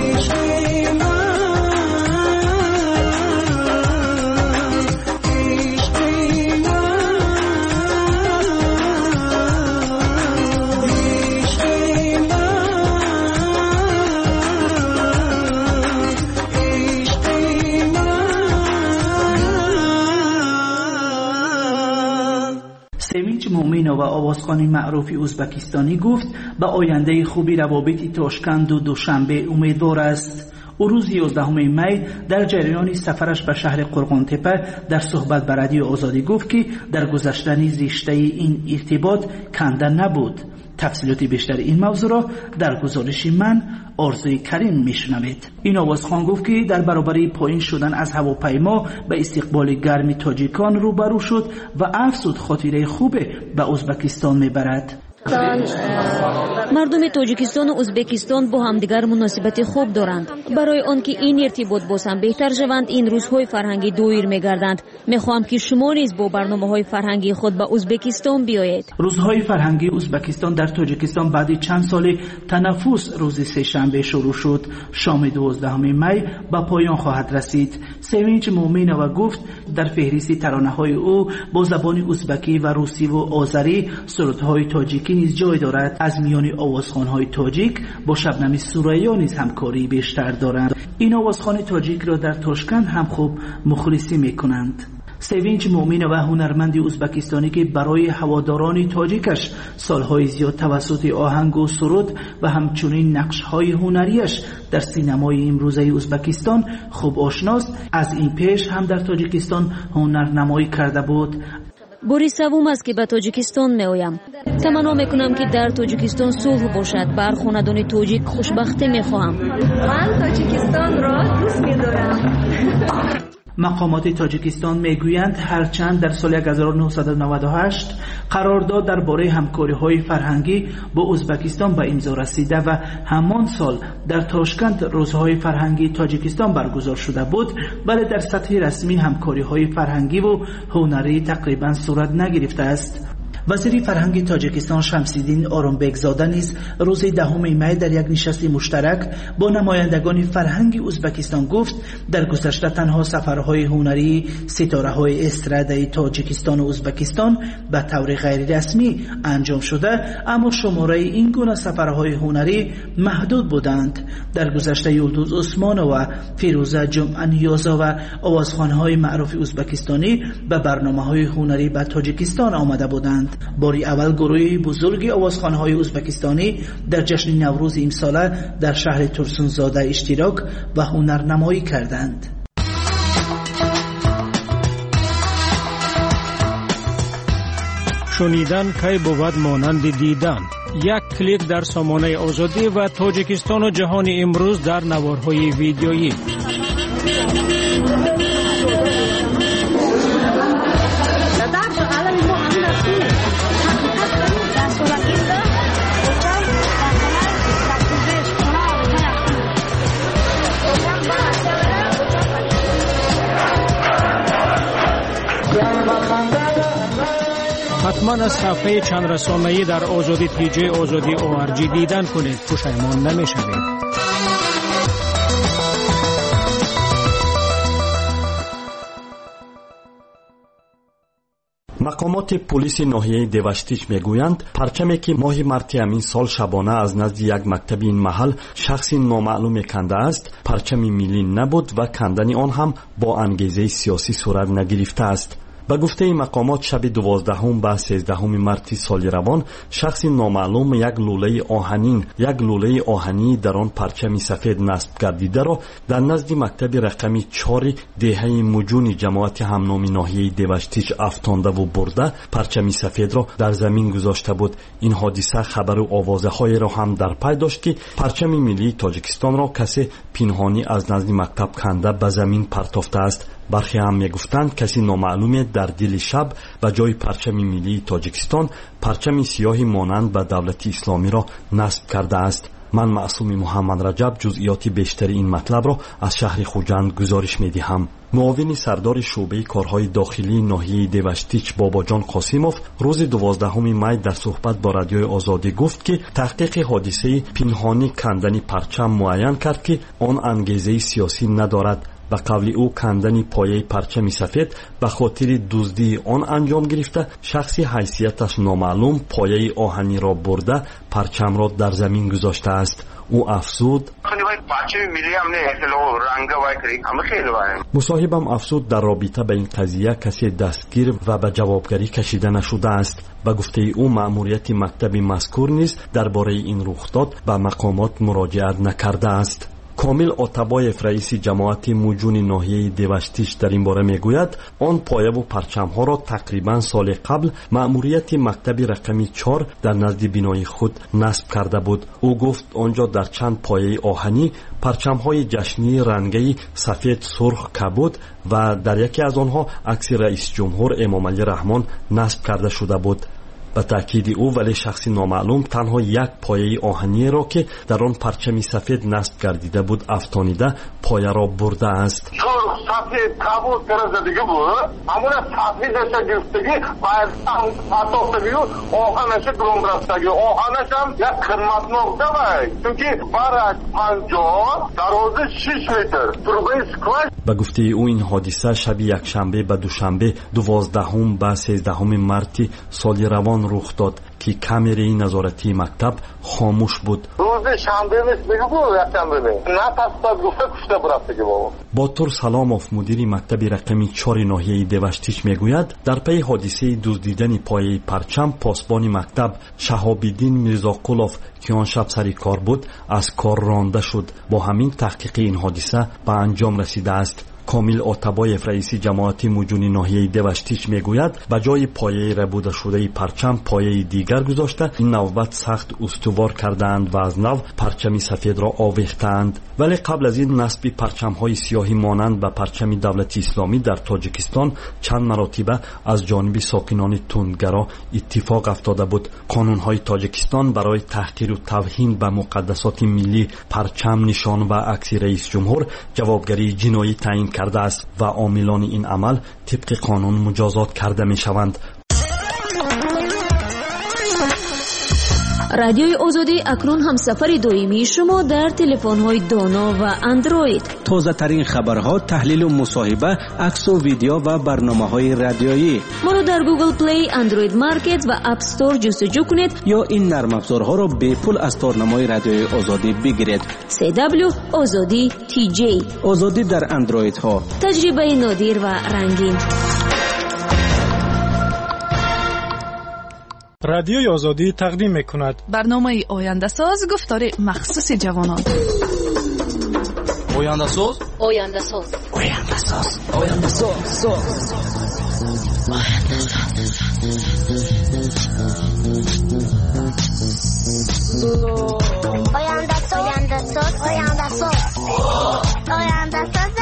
سوینچ مومینو و آوازخوان معروف ازبکستانی گفت به آینده خوبی روابط تاشکند و دوشنبه امیدوار است. او روز 11 می در جریان سفرش به شهر قرغن‌تپه در صحبت به رادیو آزادی گفت که در گذشتن زیشته این ارتباط کنده نبود. تفصیلات بیشتر این موضوع را در گزارش من آرزوی کریم میشنوید. این آوازخوان گفت که در برابر پایین شدن از هواپیما به استقبال گرم تاجیکان روبرو شد و افزود خاطره خوب به ازبکستان میبرد. مردم تاجیکستان و ازبکستان با همدیگر مناسبت خوب دارند. برای آنکه این ارتباط باز هم بهتر شوند این روزهای فرهنگی دایر می‌گردند. می‌خواهم که شما نیز با برنامه‌های فرهنگی خود به ازبکستان بیایید. روزهای فرهنگی ازبکستان در تاجیکستان بعد چند سال تنفس روز سه‌شنبه شروع شد. شام 12 می به پایان خواهد رسید. سوینچ مومینو گفت در فهرست ترانه‌های او با زبان ازبکی و روسی و آذری سرودهای تاجیکی نیز جای دارد. از میان آوازخوان‌های تاجیک با شبنم سوریا نیز همکاری بیشتر دارند. این آوازخوان تاجیک را در تاشکند هم خوب مخلصی می‌کنند. سوینچ مومین و هنرمند ازبکستانی که برای هواداران تاجیکش سالهای زیاد توسط آهنگ و سرود و همچنین نقش‌های هنریش در سینمای امروزه ازبکستان خوب آشناست، از این پیش هم در تاجیکستان هنرنمایی کرده بود. باری سوم است که به تاجیکستان می‌آیم. تمنا می‌کنم که در تاجیکستان صلح باشد. بر خاندان تاجیک خوشبختی می‌خواهم. من تاجیکستان را دوست می‌دارم. مقامات تاجیکستان میگویند هرچند در سال 1998 قرارداد درباره همکاری‌های فرهنگی با ازبکستان به امضا رسیده و همان سال در تاشکند روزهای فرهنگی تاجیکستان برگزار شده بود، ولی در سطح رسمی همکاری‌های فرهنگی و هنری تقریبا صورت نگرفته است. وزیر فرهنگ تاجیکستان شمسیدین آرامبگزاده نیز روز 10 می در یک نشست مشترک با نمایندگان فرهنگ ازبکستان گفت در گذشته تنها سفرهای هنری ستاره‌های استرادای تاجیکستان و ازبکستان به طور غیر رسمی انجام شده، اما شماره این گونه سفرهای هنری محدود بودند. در گذشته یلدوز عثمانова و فیروزه جمعه‌نیازا و آوازخوان‌های معروف ازبکستانی به برنامه‌های هنری به تاجیکستان آمده بودند. باری اول گروهی بزرگ آوازخوان‌های ازبکستانی در جشن نوروز امساله در شهر ترسونزاده اشتراک و هنرنمایی کردند. شنیدن کی بود مانند دیدن. یک کلیک در سامانه آزادی و تاجیکستان و جهان امروز در نوارهای ویدیویی. حتما از صفحه چند رسانه‌ای در آزادی پیج آزادی ORG دیدن کنید، پشیمان نمی‌شوید. مقامات پلیس ناحیه دیوشتیچ میگویند پرچمی که ماه مارت همین سال شبانه از نزد یک مکتب این محل شخصی نامعلوم کنده است، پرچمی ملی نبود و کندن آن هم با انگیزه سیاسی صورت نگرفته است. به گفته مقامات شب 12 به 13 مارت سال روان شخصی نامعلوم یک لوله آهنی در آن پرچم سفید نصب گردیده را در نزد مکتب رقم 4 دهه مجون جماعت همنامی ناحیه دیوشتیچ افشانده و برده پرچم سفید را در زمین گذاشته بود. این حادثه خبر و آوازه‌های را هم در پی داشت که پرچم ملی تاجیکستان را کسی پنهانی از نزد مکتب کنده به زمین پرتافته است. برخی هم میگفتند کسی نامعلوم در دل شب و جای پرچم ملی تاجیکستان پرچم سیاهی مانند به دولت اسلامی را نصب کرده است. من معصوم محمد رجب جزئیات بیشتر این مطلب را از شهر خوجند گزارش میدهم. معاون سردار شعبه کارهای داخلی ناحیه دیوشتیچ باباجان قاسیموف روز 12 می در صحبت با رادیوی آزادی گفت که تحقیق حادثه پنهانی کندن پرچم معین کرد که آن انگیزه سیاسی ندارد. به قول او کندن پایه پرچم سفید به خاطر دزدی آن انجام گرفته شخصی حیثیتش نامعلوم پایه آهنی را برده پرچم را در زمین گذاشته است. او افزود مصاحبم افزود در رابطه به این قضیه کسی دستگیر و به جوابگری کشیده نشده است. به گفته او مأموریت مکتب مذکور نیز درباره این رخداد به مقامات مراجعت نکرده است. کامل آتابایف رئیس جماعت موجون ناحیه دیوشتیچ در این باره میگوید آن پایه و پرچم ها را تقریبا سال قبل مأموریت مکتب رقم 4 در نزد بینای خود نصب کرده بود. او گفت آنجا در چند پایه آهنی پرچم های جشنی رنگی سفید سرخ کبود و در یکی از آنها عکس رئیس جمهور امام علی رحمان نصب کرده شده بود. به تأکید او ولی شخصی نامعلوم تنها یک پایه آهنی را که در آن پرچم سفید نصب گردیده بود افشانیده پایه را برده است. سفید کبود درجه دیگه بود همون سفید نشه گرفتگی باید پرتافتگی و آهنش گرم رفتگی آهنش هم یک خدمت نقطه باید چونکه برک 50 درازه 6 متر تربه سکوش. به گفته او این حادثه شب یک شنبه به دوشنبه 12 به 13 مارت سال روان رخ داد که کامرای نظارتی مکتب خاموش بود. روز شنبه میگه بود یکشنبه نه پس گفته برفتگی بابا. باتور سلاموف مدیر مکتب رقم 4 ناحیه دیوشتیچ میگوید در پی حادثه دزدیدن پایه پرچم پاسبان مکتب شهاب‌الدین میرزاقولوف که آن شب سر کار بود از کار رانده شد. با همین تحقیق این حادثه به انجام رسیده است. کامل آتابایف رئیس جماعت موجون ناحیه دیوشتیچ میگوید به جای پایه ربوده شده پرچم پایه دیگر گذاشته این نوبت سخت استوار کردند و از نو پرچم سفید را آویختند. ولی قبل از این نصب پرچم های سیاهی مانند به پرچم دولت اسلامی در تاجیکستان چند مرتبه از جانب ساکنان تندگرا اتفاق افتاده بود. قانون های تاجیکستان برای تحقیر و توهین به مقدسات ملی پرچم نشان و عکس رئیس جمهور جوابگری جنایی تعیین کرده است و عاملان این عمل طبق قانون مجازات کرده می شوند. رادیوی آزادی اکنون هم سفر دائمی شما در تلفن‌های دانا و اندروید. تازه ترین خبرها، تحلیل و مصاحبه، عکس و ویدیو و برنامه‌های رادیویی. ما رو در گوگل پلی، اندروید مارکت و اپ استور جستجو کنید یا این نرم افزارها را به پول از تارنمای رادیوی آزادی بگیرید. CW آزادی TJ. آزادی در اندروید ها. تجربه نادر و رنگین. رادیوی آزادی تقدیم می‌کند برنامه آینده ساز، گفتار مخصوص جوانان. آینده ساز، آینده ساز، آینده ساز، آینده ساز، آینده ساز، آینده ساز، آینده ساز، آینده ساز.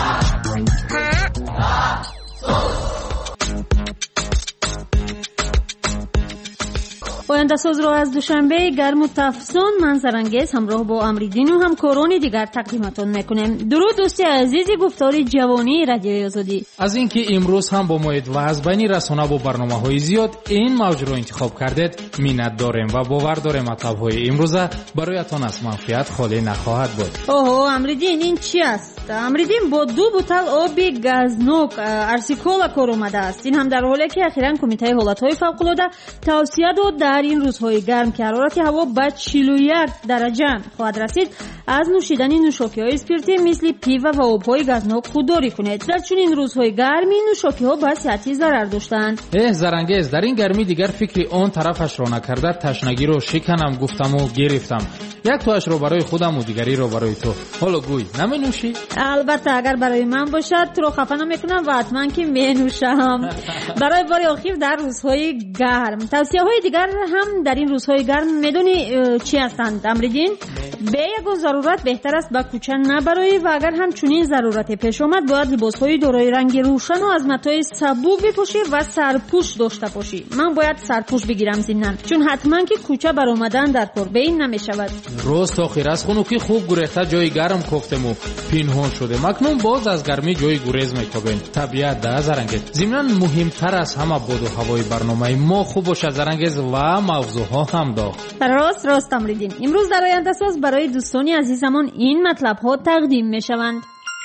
آینده ساز رو از دوشنبه گرم و تفسون منظرانگیز همراه با امریدین و همکاران دیگر تقدیمتون میکنیم. درود دوستی عزیزی، گفتار جوانی رادیوی آزادی. از اینکه امروز هم با موعد و از بین رسانه و برنامه‌های زیاد این موضوع رو انتخاب کردید منت داریم و باور داریم مطلب‌های امروزه برایتان از منفیت خالی نخواهد بود. اوه امریدین، این چی است؟ امریدین با 2 بوتل آب گازنوک ارسیکولا کار اومده است. این هم در حالی که اخیراً کمیته حالت‌های فوق‌العاده توصیه داد در این روزهای گرم که حرارت هوا به 41 درجه خواهد رسید از نوشیدن نوشاکی‌های اسپریتی مثل پیو و آب‌های گازنوک خودداری کنید. در چنین روزهای گرمی نوشاکی‌ها به صحت ضرر داشتند. زرنگیز، در این گرمی دیگر فکر اون طرفش را نکرده تشنگی رو شکنم گفتم و گرفتم. یک توش رو برای خودم و دیگری رو برای تو. حالا گوی نمی نوشی؟ البته اگر برای من باشد تو رو خفه نمیکنم و حتما که می نوشم. برای بار آخر در روزهای گرم. توصیه‌های دیگر هم در این روزهای گرم میدونی چی هستند امریدین؟ به یک ضرورت بهتر است با کوچه نبرایی و اگر هم چنین ضرورتی پیش آمد باید لباس‌های دارای رنگ روشن و از متای سبوک بپوشی و سرپوش داشته باشی. من باید سرپوش بگیرم ضمناً، چون حتما که کوچه برآمدن در کار بین نمیشود. روز آخر از خنوکی خوب گریخته جای گرم کوفتم و پنهان شده. مکنون باز از گرمی جای گریز میکوبیم. طبیعت ده زرنگیز. ضمناً مهمتر از همه باد و هوای برنامه ما خوب باشه زرنگیز و موضوعها هم داغ. راست امریدین. امروز در آینده ساز برای دوستانی عزیزمان این مطلب ها تقدیم می شوند.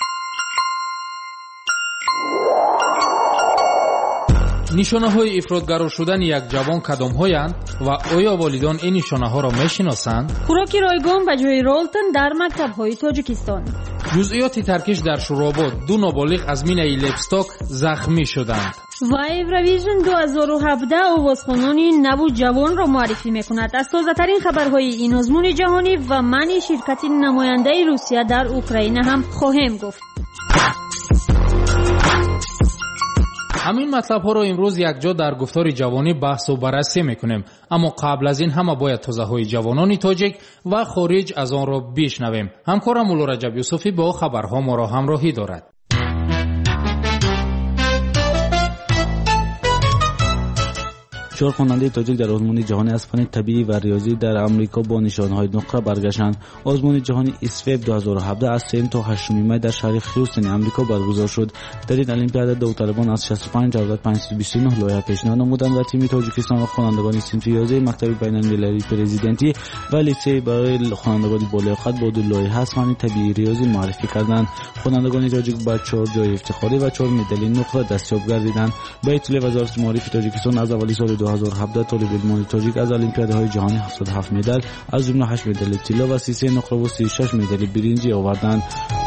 نشانه های افراطگرا شدن یک جوان کدام هایند و آیا والدان این نشانه ها را می شناسند؟ خوراک رایگان به جای رولتن در مکتب های تاجیکستان. جزئیات ترکش در شوراباد 2 نابالغ از مینه لپستاک زخمی شدند. و ایورویژن 2017 آوازخوانان نو جوان را معرفی میکند. از تازه ترین خبرهای این آزمون جهانی و من شرکت نماینده روسیه در اوکراین هم خواهیم گفت. همین مطلب ها رو امروز یک جا در گفتار جوانی بحث و بررسی میکنیم، اما قبل از این همه باید توضیح های جوانان تاجیک و خارج از آن را بشنویم. همکارم مولا رجب یوسفی با خبرها ما را همراهی دارد. چهار خواننده تاجیک در آزمون جهانی از فن طبیعی و ریاضی در امریکا با نشانه‌های نقره برگشتند. آزمون جهانی اسفیب 2017 از 3 تا 8 می در شهر هیوستن امریکا برگزار شد. در این المپیاد داوطلبان از 65529 لایحه پیشنهاد نمودند و تیم تاجیکستان و خوانندگان صنف ریاضی مکتب بین‌المللی پرزیدنتی و لیسه برای خوانندگان بالغ با 2 لایحه از فن طبیعی ریاضی معرفی کردند. خوانندگان تاجیک با 4 جای افتخاری و 4 مدال نقره دستیاب گردیدند. به اطلاع وزارت معارف تاجیکستان از اوایل سال 2017 طالب علمان تاجیک از المپیادهای جهانی 77 مدال از جمله 8 مدال طلا و 33 نقره و 36 مدال برنزی آوردند.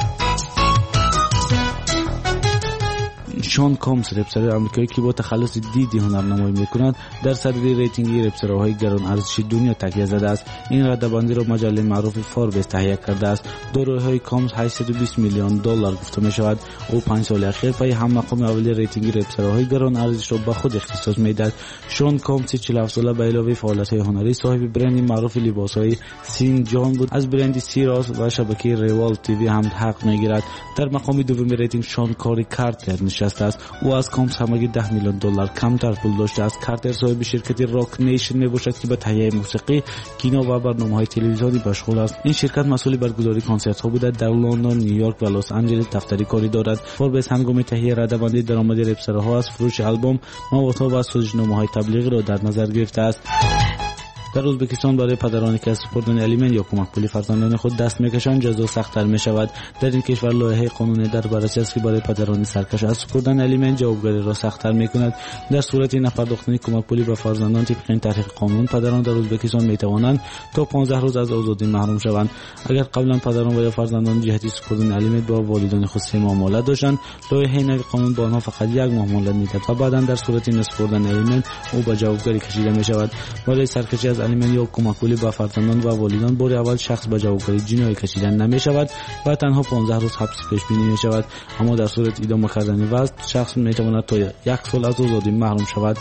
شان کامز رپسر آمریکایی که با تخلص دیدی هنرنمایی میکند در صدر ریتینگ رپسرهای گران ارزش دنیا تکیه زده است. این رده‌بندی را مجله معروف فوربس تهیه کرده است. دارایی‌های کامز 820 میلیون دلار گفته میشود. او 5 سال اخیر پای هم مقام اول ریتینگ رپسرهای گران ارزش را به خود اختصاص میدهد. شان کامز 47 ساله به علاوه فعالیت‌های هنری صاحب برندی معروف لباس‌های سین جان بود. از برند سیراس و شبکه ریوال تیوی هم حق میگیرد. در مقام دوم ریتینگ شان کاری کارتر نشسته است. او از کامز همگی 10 میلیون دلار کمتر پول داشته است. کارتر صاحب شرکت راک نیشن میباشد که به تهیه موسیقی، کینو و برنامه‌های تلویزیونی مشغول است. این شرکت مسئول برگزاری کنسرت‌ها بوده. در لندن، نیویورک و لس آنجلس دفتری کاری دارد. فوربس هنگام تهیه رده‌بندی درآمد رپسرها از فروش آلبوم، موادها و سازشنامه‌های تبلیغی را در نظر گرفته است. در ازبکستان برای پدرانی که از سپردن الیمنت یا کمک پولی فرزندان خود دست میکشند جزا سخت‌تر میشود. در این کشور لایحه قانونی در بررسی است که برای پدران سرکش از سپردن الیمنت جوابگری را سخت‌تر میکند. در صورت نپرداختن کمک پولی به فرزندان طبق این طرح قانون، پدران در ازبکستان میتوانند تا 15 روز از آزادی محروم شوند. اگر قبلا پدران و یا فرزندان جهت سپردن الیمنت با والدین خود 3 ماه مهلت داشتند، لایحه نو قانون با آنها فقط 1 ماه مهلت میدهد و بعدا در صورت نسپردن الیمنت او به جوابگری کشیده میشود. برای سرکشی از الیمنت یا کمک پولی به فرزندان و والدین بار اول شخص به جوابگری جنایی کشیدن نمیشود و تنها 15 روز حبس پیش بینی میشود، اما در صورت ادامه کردن وضع شخص میتواند تا 1 سال از آزادی محروم شود.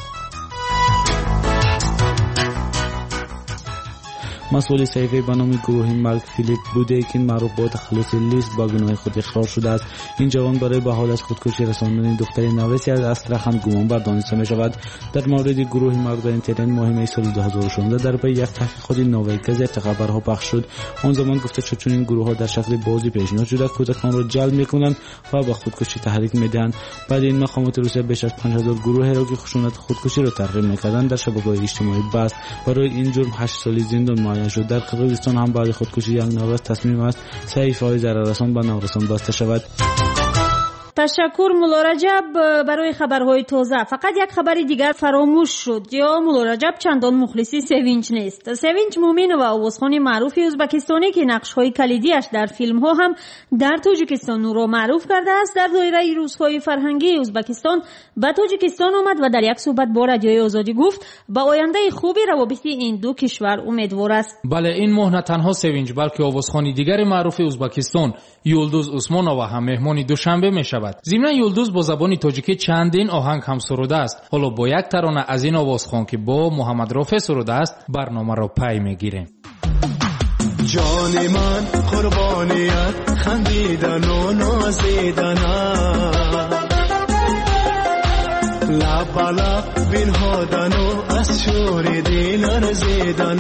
مسئول صحیفه به نام گروه مارک فیلیپ بودیکین معروف با تخلص لیست با گناه خود اقرار شده است. این جوان برای به حالت خودکشی رساندن دختر نوریسی از استراخان گمان بر دانسته می شود. در مورد گروه مارک در اینترنت ماه می سال 2016 در پی یک تحقیقات نوین گزیت خبرها پخش شد. آن زمان گفته شد چون این گروه ها در شکل بازی پیشنهاد شده کودکان را جلب میکنند و به خودکشی تحریک میدهند. بعد این مقامات روسیه بیش از 5000 گروه را که خشونت خودکشی را ترغیب میکردند در شبکه‌های اجتماعی بست. برای این جرم 8 سال زندان معین شد. در قرقیزستان هم بعد خودکشی یک نوروز تصمیم است صحیفه‌های ضرررسان به نورسان بسته شود. تشکر مولا رجب برای خبرهای تازه. فقط یک خبر دیگر فراموش شد یا مولا رجب چندان مخلصی سوینچ نیست. سوینچ مومین و آوازخوان معروف ازبکستانی که نقش‌های کلیدیش در فیلم‌ها هم در تاجیکستان او را معروف کرده است، در دایره روزهای فرهنگی ازبکستان به تاجیکستان آمد و در یک صحبت با رادیوی آزادی گفت به آینده خوبی روابط این دو کشور امیدوار است. بله، این ماه نه تنها سوینچ بلکه آوازخوان دیگر معروف ازبکستان یولدوز عثمانова هم مهمان دوشنبه می‌شود. ضمن یولدوز با زبان تاجیکی چندین آهنگ هم سروده است. حالا با یک ترانه از این آوازخوان که با محمد رافع سروده است برنامه را پی میگیریم. جان من قربانیت خندیدن و نازیدن لب لب بنهادن و از شور دل لرزیدن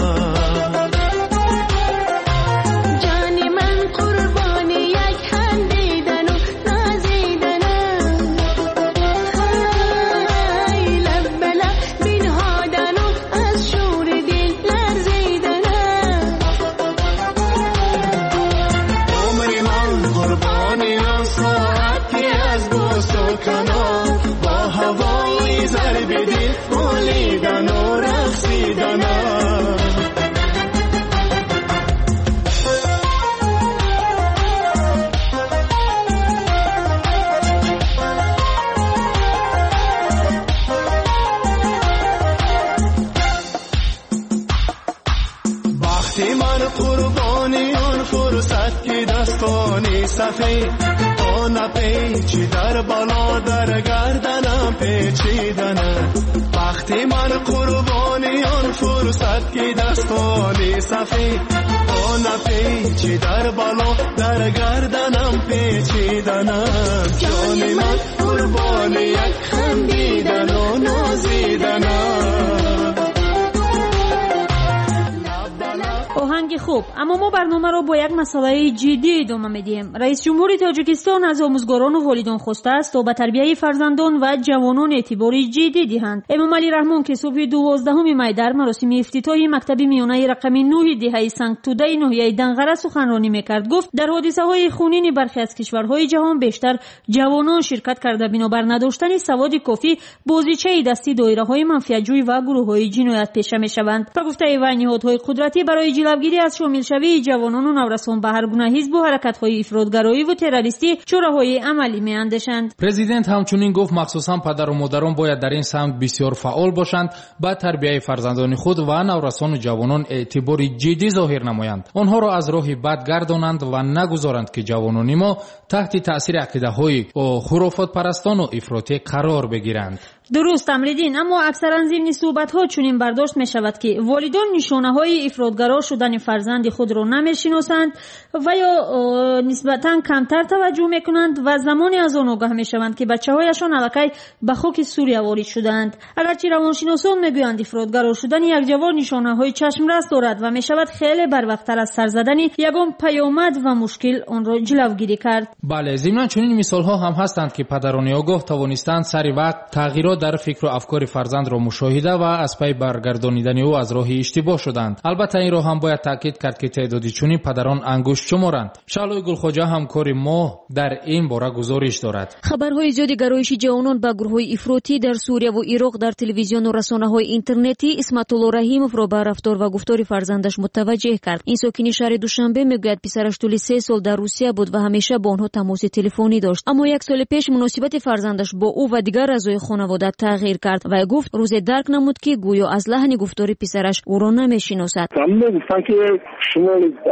سفید آن پیچی در بالا در گردنم پیچیدنه وقتی من قربانی آن فرصت که دستانی سفید آن پیچی در بالا در گردنم پیچیدنه جان من قربانی یک خندیدن و نازیدنه. آهنگ خوب، اما ما برنامه را با یک مسئله جدی ادامه میدیم. رئیس جمهور تاجیکستان از آموزگاران و والدین خواسته است تا به تربیت فرزندان و جوانان اعتباری جدی دهند. امام علی رحمان که صبح 12 می در مراسم افتتاحی مکتب میانه رقم 9 دهه سنگتوده ناحیه دنغره سخنرانی میکرد. گفت در حادثه‌های خونین برخی از کشورهای جهان بیشتر جوانان شرکت کرده بنابر نداشتن سواد کافی بازیچه دستی دایره‌های منفعت‌جوی و گروه‌های جنایت پیشه میشوند. به گفته وی نهادهای قدرتی برای جلوگیری از شامل شوی جوانان و نورسان به هر گونه حزب و حرکت‌های افراطگرایی و تروریستی چاره‌های عملی می‌اندیشند. پرزیدنت همچنین گفت مخصوصاً پدر و مادران باید در این سمت بسیار فعال باشند با تربیت فرزندان خود و نورسان و جوانان اعتباری جدی ظاهر نمایند. آنها را از راه بد گردانند و نگذارند که جوانان ما تحت تأثیر عقیده‌های خرافات پرستان و افراطی قرار بگیرند. درست امریدین، اما اکثرا ضمن صحبت‌ها چنین برداشت می‌شود که والدان نشانه‌های افراطگرا شدن فرزند خود را نمی‌شناسند و یا نسبتاً کمتر توجه می‌کنند و زمانی از آن آگاه می‌شوند که بچه‌هایشان الکی به خاک سوریه وارد شدند. اگرچه روانشناسان می‌گویند افراطگرا شدن یک جوان نشانه‌های چشم‌رس دارد و می‌شود خیلی بروقت‌تر از سر زدن یگان پیامد و مشکل آن را جلوگیری کرد. بله، ضمن چنین مثال‌ها هم هستند که پدران آگاه توانستند سری وقت تغییرات را در فکر و افکار فرزند را مشاهده و از پی برگردانیدن او از راه اشتباه شدند. البته این را هم باید تاکید کرد که تعدادی چنین پدران انگشت شمارند. شعلوی گلخواجه همکار ما در این باره گزارش دارد. خبرهای زیادی گرایش جوانان به گروه‌های افراطی در سوریه و عراق در تلویزیون و رسانه‌های اینترنتی اسمت الله رحیمов را به رفتار و گفتار فرزندش متوجه کرد. این ساکن شهر دوشنبه میگوید پسرش طول 3 سال در روسیه بود و همیشه با آنها تماس تلفنی داشت، اما 1 سال پیش مناسبت فرزندش با او و دیگر اعضای خانواده تغییر کرد و گفت روز درک نمود که گویا از لحن گفتار پسرش او را نمیشناسد. من گفتم که شما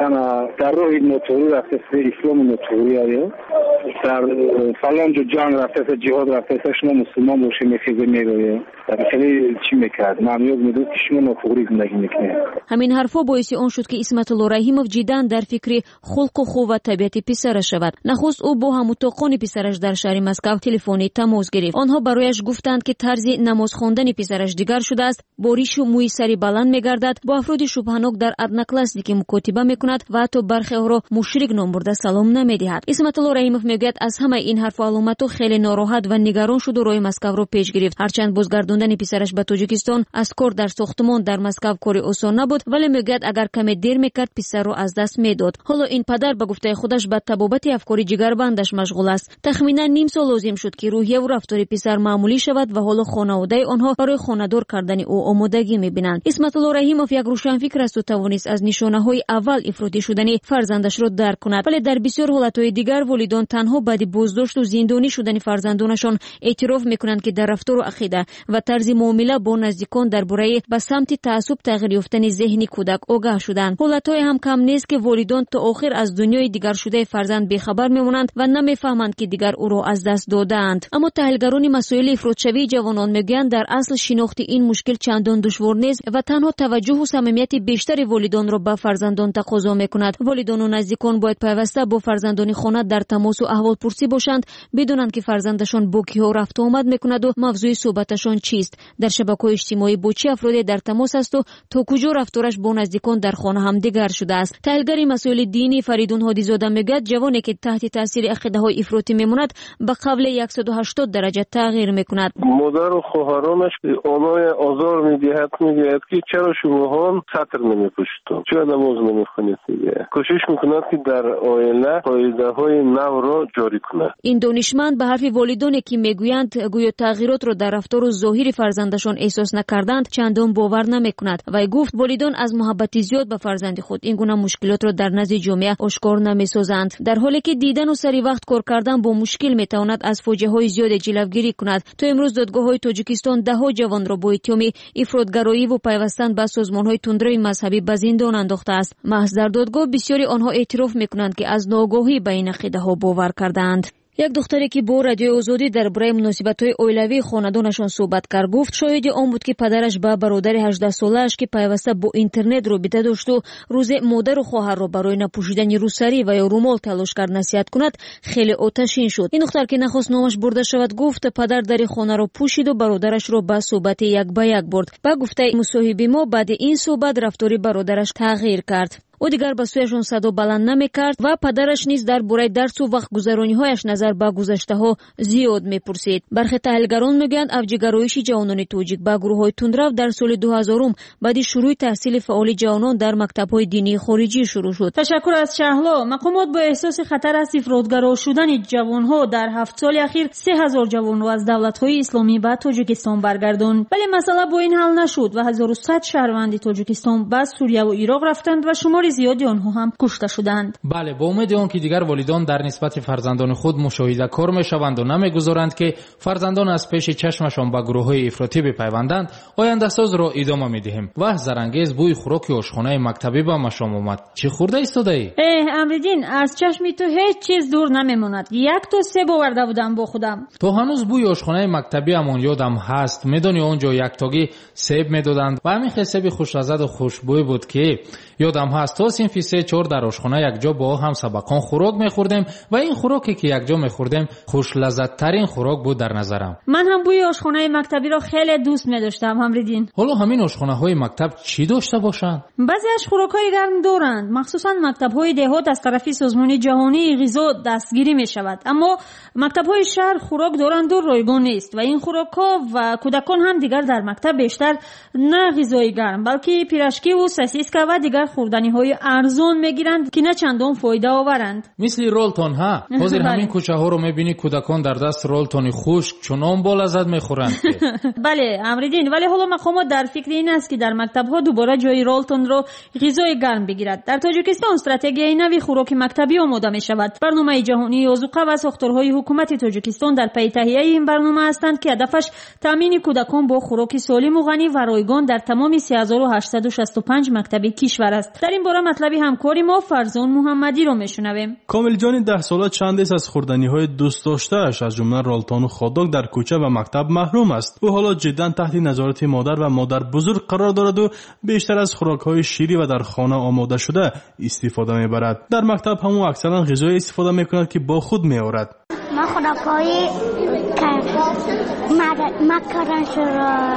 در راه نوتوری رفتید، اسلام نوتوری آیا در فلان جو جنگ رفتید، جهاد رفتید، شما مسلمان باشید میخواد میروید خیلی چی میکرد؟ معلومه میدونید که شما نوتوری زندگی میکنید. همین حرفا باعث آن شد که اسمت الله رحیمов جدا در فکر خلق و خو و طبیعت پسرش شود. نخست او با هموطاقان پسرش در شهر مسکو تلفنی تماس گرفت. آنها برایش گفتند که طرز نماز خواندن پسرش دیگر شده است، با ریش و موی سری بلند میگردد، با افراد شبهه‌ناک در ادنی کلاس که مکاتبه میکند و حتی برخی ها را مشرک نام برده سلام نمیدهد. اسمت الله رحیمov میگوید از همه این حرف و علامت‌ها خیلی ناراحت و نگران شد و راه مسکو را پیش گرفت. هرچند بازگرداندن پسرش به تاجیکستان از کار در ساختمان در مسکو کاری آسان نبود، ولی میگوید اگر کمی دیر میکرد پسر را از دست میداد. حالا این پدر به گفته خودش به تبابت افکار جگربندش مشغول است. تخمینا نیم سال لازم شد که روحیه و رفتار پسر معمولی شود و حالا خانواده آنها برای خانه‌دار کردن او آمادگی می‌بینند. اسمت الله رحیمov یک روشنفکر است و توانست از نشانه‌های اول افراطی شدن فرزندش را درک کند، ولی در بسیار حالت‌های دیگر والدان تنها بعد بازداشت و زندانی شدن فرزندانشان اعتراف می‌کنند که در رفتار و عقیده و طرز معامله با نزدیکان درباره به سمت تعصب تغییر یافتن ذهنی کودک آگاه شدند. حالت‌های هم کم نیست که والدان تا آخر از دنیای دیگر شده فرزند بی‌خبر می‌مانند و نمی‌فهمند که دیگر او را از دست دادند. اما تحلیلگران مسائل افراط‌شوی جوانان میگویند در اصل شناخت این مشکل چندان دشوار نیست و تنها توجه و صمیمیت بیشتر والدان را به فرزندان تقاضا می‌کند. والدان و نزدیکان باید پیوسته با فرزندان خانه در تماس و احوالپرسی باشند، بدانند که فرزندشان با کیها رفت و آمد می‌کند و موضوع صحبتشان چیست، در شبکه‌های اجتماعی با چه افرادی در تماس است و تا کجا رفتارش با نزدیکان در خانه هم دیگر شده است. تحلیلگر مسائل دینی فریدون هادیزاده میگوید جوانی که تحت تاثیر عقیده‌های افراطی میماند به قبل 180 درجه تغییر میکند. مادر و خواهرانش آنها آزار میدهد، میگوید که چرا شماها سطر نمیپوشید، چرا نماز نمیخونید. کوشش میکند که در آینه قاعده‌های نو را جاری کند. این دانشمند به حرف والدانی که میگویند گویا تغییرات را در رفتار و ظاهر فرزندشان احساس نکردند چندان باور نمیکند و گفت والدان از محبت زیاد به فرزند خود این گونه مشکلات را در نزد جامعه آشکار نمیسازند، در حالی که دیدن و سری وقت کار کردن با مشکل میتواند از فاجعه‌های زیاد جلوگیری کند. تا امروز دادگاه‌های تاجیکستان ده‌ها جوان را با اتهام افراطگرایی و پیوستن به سازمان‌های تندروی مذهبی به زندان انداخته است. محض در دادگاه بسیاری آنها اعتراف میکنند که از ناآگاهی به این عقیده‌ها باور کردند. یک دختری که با رادیو آزادی درباره مناسبت‌های اویلوی خانواده‌شان صحبت کرد گفت شاهد آن بود که پدرش به برادر 18 ساله‌اش که پیوسته با اینترنت رابطه داشت و روز مادر و خواهر را برای نپوشیدن روسری و یا رومال تلاش کرد نصیحت کند خیلی آتشین شد. این دختر که نخواست نامش برده شود گفت پدر در خانه را پوشید و برادرش را به صحبت یک به یک برد. با گفته مصاحبه ما بعد این صحبت رفتاری برادرش تغییر کرد. او دیگر به سویشان صدا بلند نمی‌کرد و پدرش نیز درباره درس و وقت گذرانی‌هایش نظر به گذشته‌ها زیاد می‌پرسید. برخی تحلیلگران میگویند افجگرایش جوانان توجیک به گروه‌های تندرو در سال 2000 بعد شروع تحصیل فعال جوانان در مکتب‌های دینی خارجی شروع شد. تشکر از شهلا. مقامات با احساس خطر از افراطگرا شدن جوان‌ها در 7 سال اخیر 3000 جوان را از دولت‌های اسلامی به تاجیکستان برگرداند. ولی مسئله با این حل نشد و 1100 شهروند تاجیکستان به سوریه و عراق رفتند و شمار زیادی آنها هم کشته شدند. بله، با امید آن که دیگر والدان در نسبت فرزندان خود مشاهده کار میشوند و نمیگذارند که فرزندان از پیش چشمشان به گروه‌های افراطی بپیوندند، آینده ساز را ادامه میدهیم. و زرنگیز بوی خوراک آشخانه مکتبی به مشام آمد. چه خورده ایستاده ای؟ امردین، از چشم تو هیچ چیز دور نمیماند. 1 تا سیب آورده بودم با خودم. تو هنوز بوی آشخانه مکتبی همون یادم هست. میدونی اونجا یک تاگی سیب میدادند و همین سیب خوش‌لذت و خوشبوی بود که یادم هست. تا صنف 3-4 در آشخانه یک جا با هم سبقان خوراک می‌خوردیم و این خوراکی که یک جا می‌خوردیم خوش لذت‌ترین خوراک بود در نظرم. من هم بوی آشخانه مکتبی را خیلی دوست می‌داشتم امردین. حالا همین آشخانه‌های مکتب چی داشته باشند؟ بعضی‌اش خوراک‌های گرم دارند، مخصوصاً مکتب‌های دهات از طرف سازمان جهانی غذا دستگیری می‌شود، اما مکتب‌های شهر خوراک دارند و رایگان نیست و این خوراک‌ها و کودکان هم دیگر در مکتب بیشتر نه غذای گرم بلکه پیراشکی و سوسیسکا و دیگر خوردنی‌های ارزان می‌گیرند که نه چندان فایده آورند. مثل رولتون ها. حاضر همین کوچه‌ها رو می‌بینی کودکان در دست رولتونی خشک چنان با لذت می‌خورند. بله امردین، ولی حالا مقامات در فکر این است که در مکتب‌ها دوباره جای رولتون رو غذای گرم بگیرد. در تاجیکستان استراتژی نوی خوراک مکتبی آماده می‌شود. برنامه جهانی آذوقه و ساختارهای حکومت تاجیکستان در پی تهیه این برنامه هستند که هدفش تامین کودکان با خوراک سالم و غنی و رایگان در تمام 3865 مکتب کشور است. در این باره مطلبی همکاری ما فرزان محمدی رو میشنویم. کامل جان 10 ساله چندی از خوردنی‌های دوست داشته‌اش از جمله رولتون و خودک در کوچه و مکتب محروم است. او حالا جداً تحت نظارت مادر و مادر بزرگ قرار دارد و بیشتر از خوراک‌های شیری و در خانه آماده شده استفاده می‌برد. در مکتب هم او اکثرا غذای استفاده می‌کند که با خود می‌آورد. ما خوراک‌های مکرونش را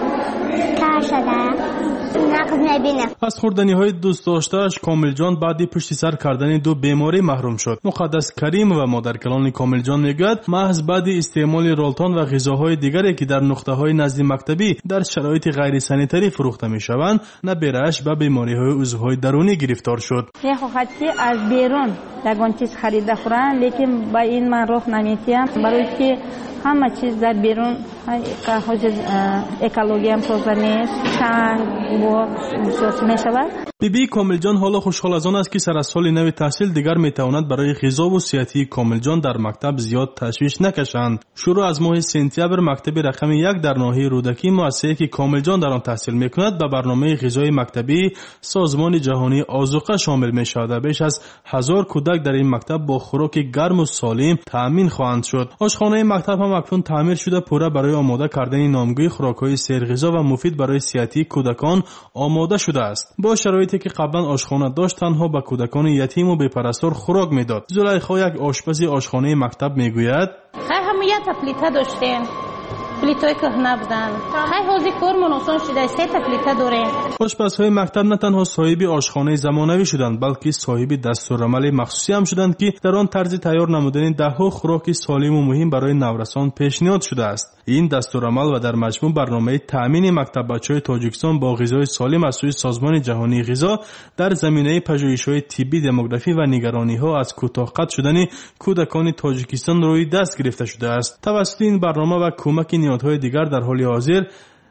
کار شده نقض نبینه. از خوردنی‌های دوست داشته‌اش کامل جان بعد پشت سر کردن دو بیماری محروم شد. مقدس کریم و مادر کلان کامل جان میگوید محض بعد استعمال رولتون و غذاهای دیگری که در نقطه‌های نزد مکتبی در شرایط غیر سانیتری فروخته می‌شوند نه برایش به بیماری‌های عضوهای درونی گرفتار شد. می‌خواهد که از بیرون یگان چیز خریده خورند، لیکن با این من راه نمی‌تیم برای که همه چیز در بیرون که حاجز اکولوژی هم تازه نیست، چند با سوس می‌شود. بیبی کامل جان حالا خوشحال از آن است که سر از سال نو تحصیل دیگر میتواند برای غذا و صحتی کامل جان در مکتب زیاد تشویش نکشند. شروع از ماه سپتامبر مکتب رقم 1 در ناحیه رودکی مؤسسه‌ای که کامل جان در آن تحصیل میکند به برنامه غذای مکتبی سازمان جهانی آذوقه شامل میشود. بیش از 1000 کودک در این مکتب با خوراک گرم و سالم تامین خواهند شد. آشخانه مکتب هم اکنون تعمیر شده پوره برای آماده کردن نامگوی خوراک‌های سرغذا و مفید برای صحتی کودکان آماده شده است. با شرایطی که قبلا آشخانه داشت تنها به کودکان یتیم و بی‌پرستار خوراک میداد. زلیخا یک آشپز آشخانه مکتب میگوید هم یه پلیته داشتیم، پلیتای کهنه بودن. خیلی حوزی کارمون آسان شده، 3 پلیته داریم. آشپزهای مکتب نه تنها صاحب آشخانه زمانوی شدند بلکه صاحب دستورالعمل مخصوصی هم شدند که در آن طرز تیار نمودن ده‌ها خوراک سالم و مهم برای نورسان پیشنهاد شده است. این دستورالعمل و در مجموع برنامه تامین مکتب بچه‌های تاجیکستان با غذای سالم از سوی سازمان جهانی غذا در زمینه پژوهش‌های طبی، دموگرافی و نگرانی‌ها از کوتاه قد شدن کودکان تاجیکستان روی دست گرفته شده است. توسط این برنامه و کمک نهادهای دیگر در حال حاضر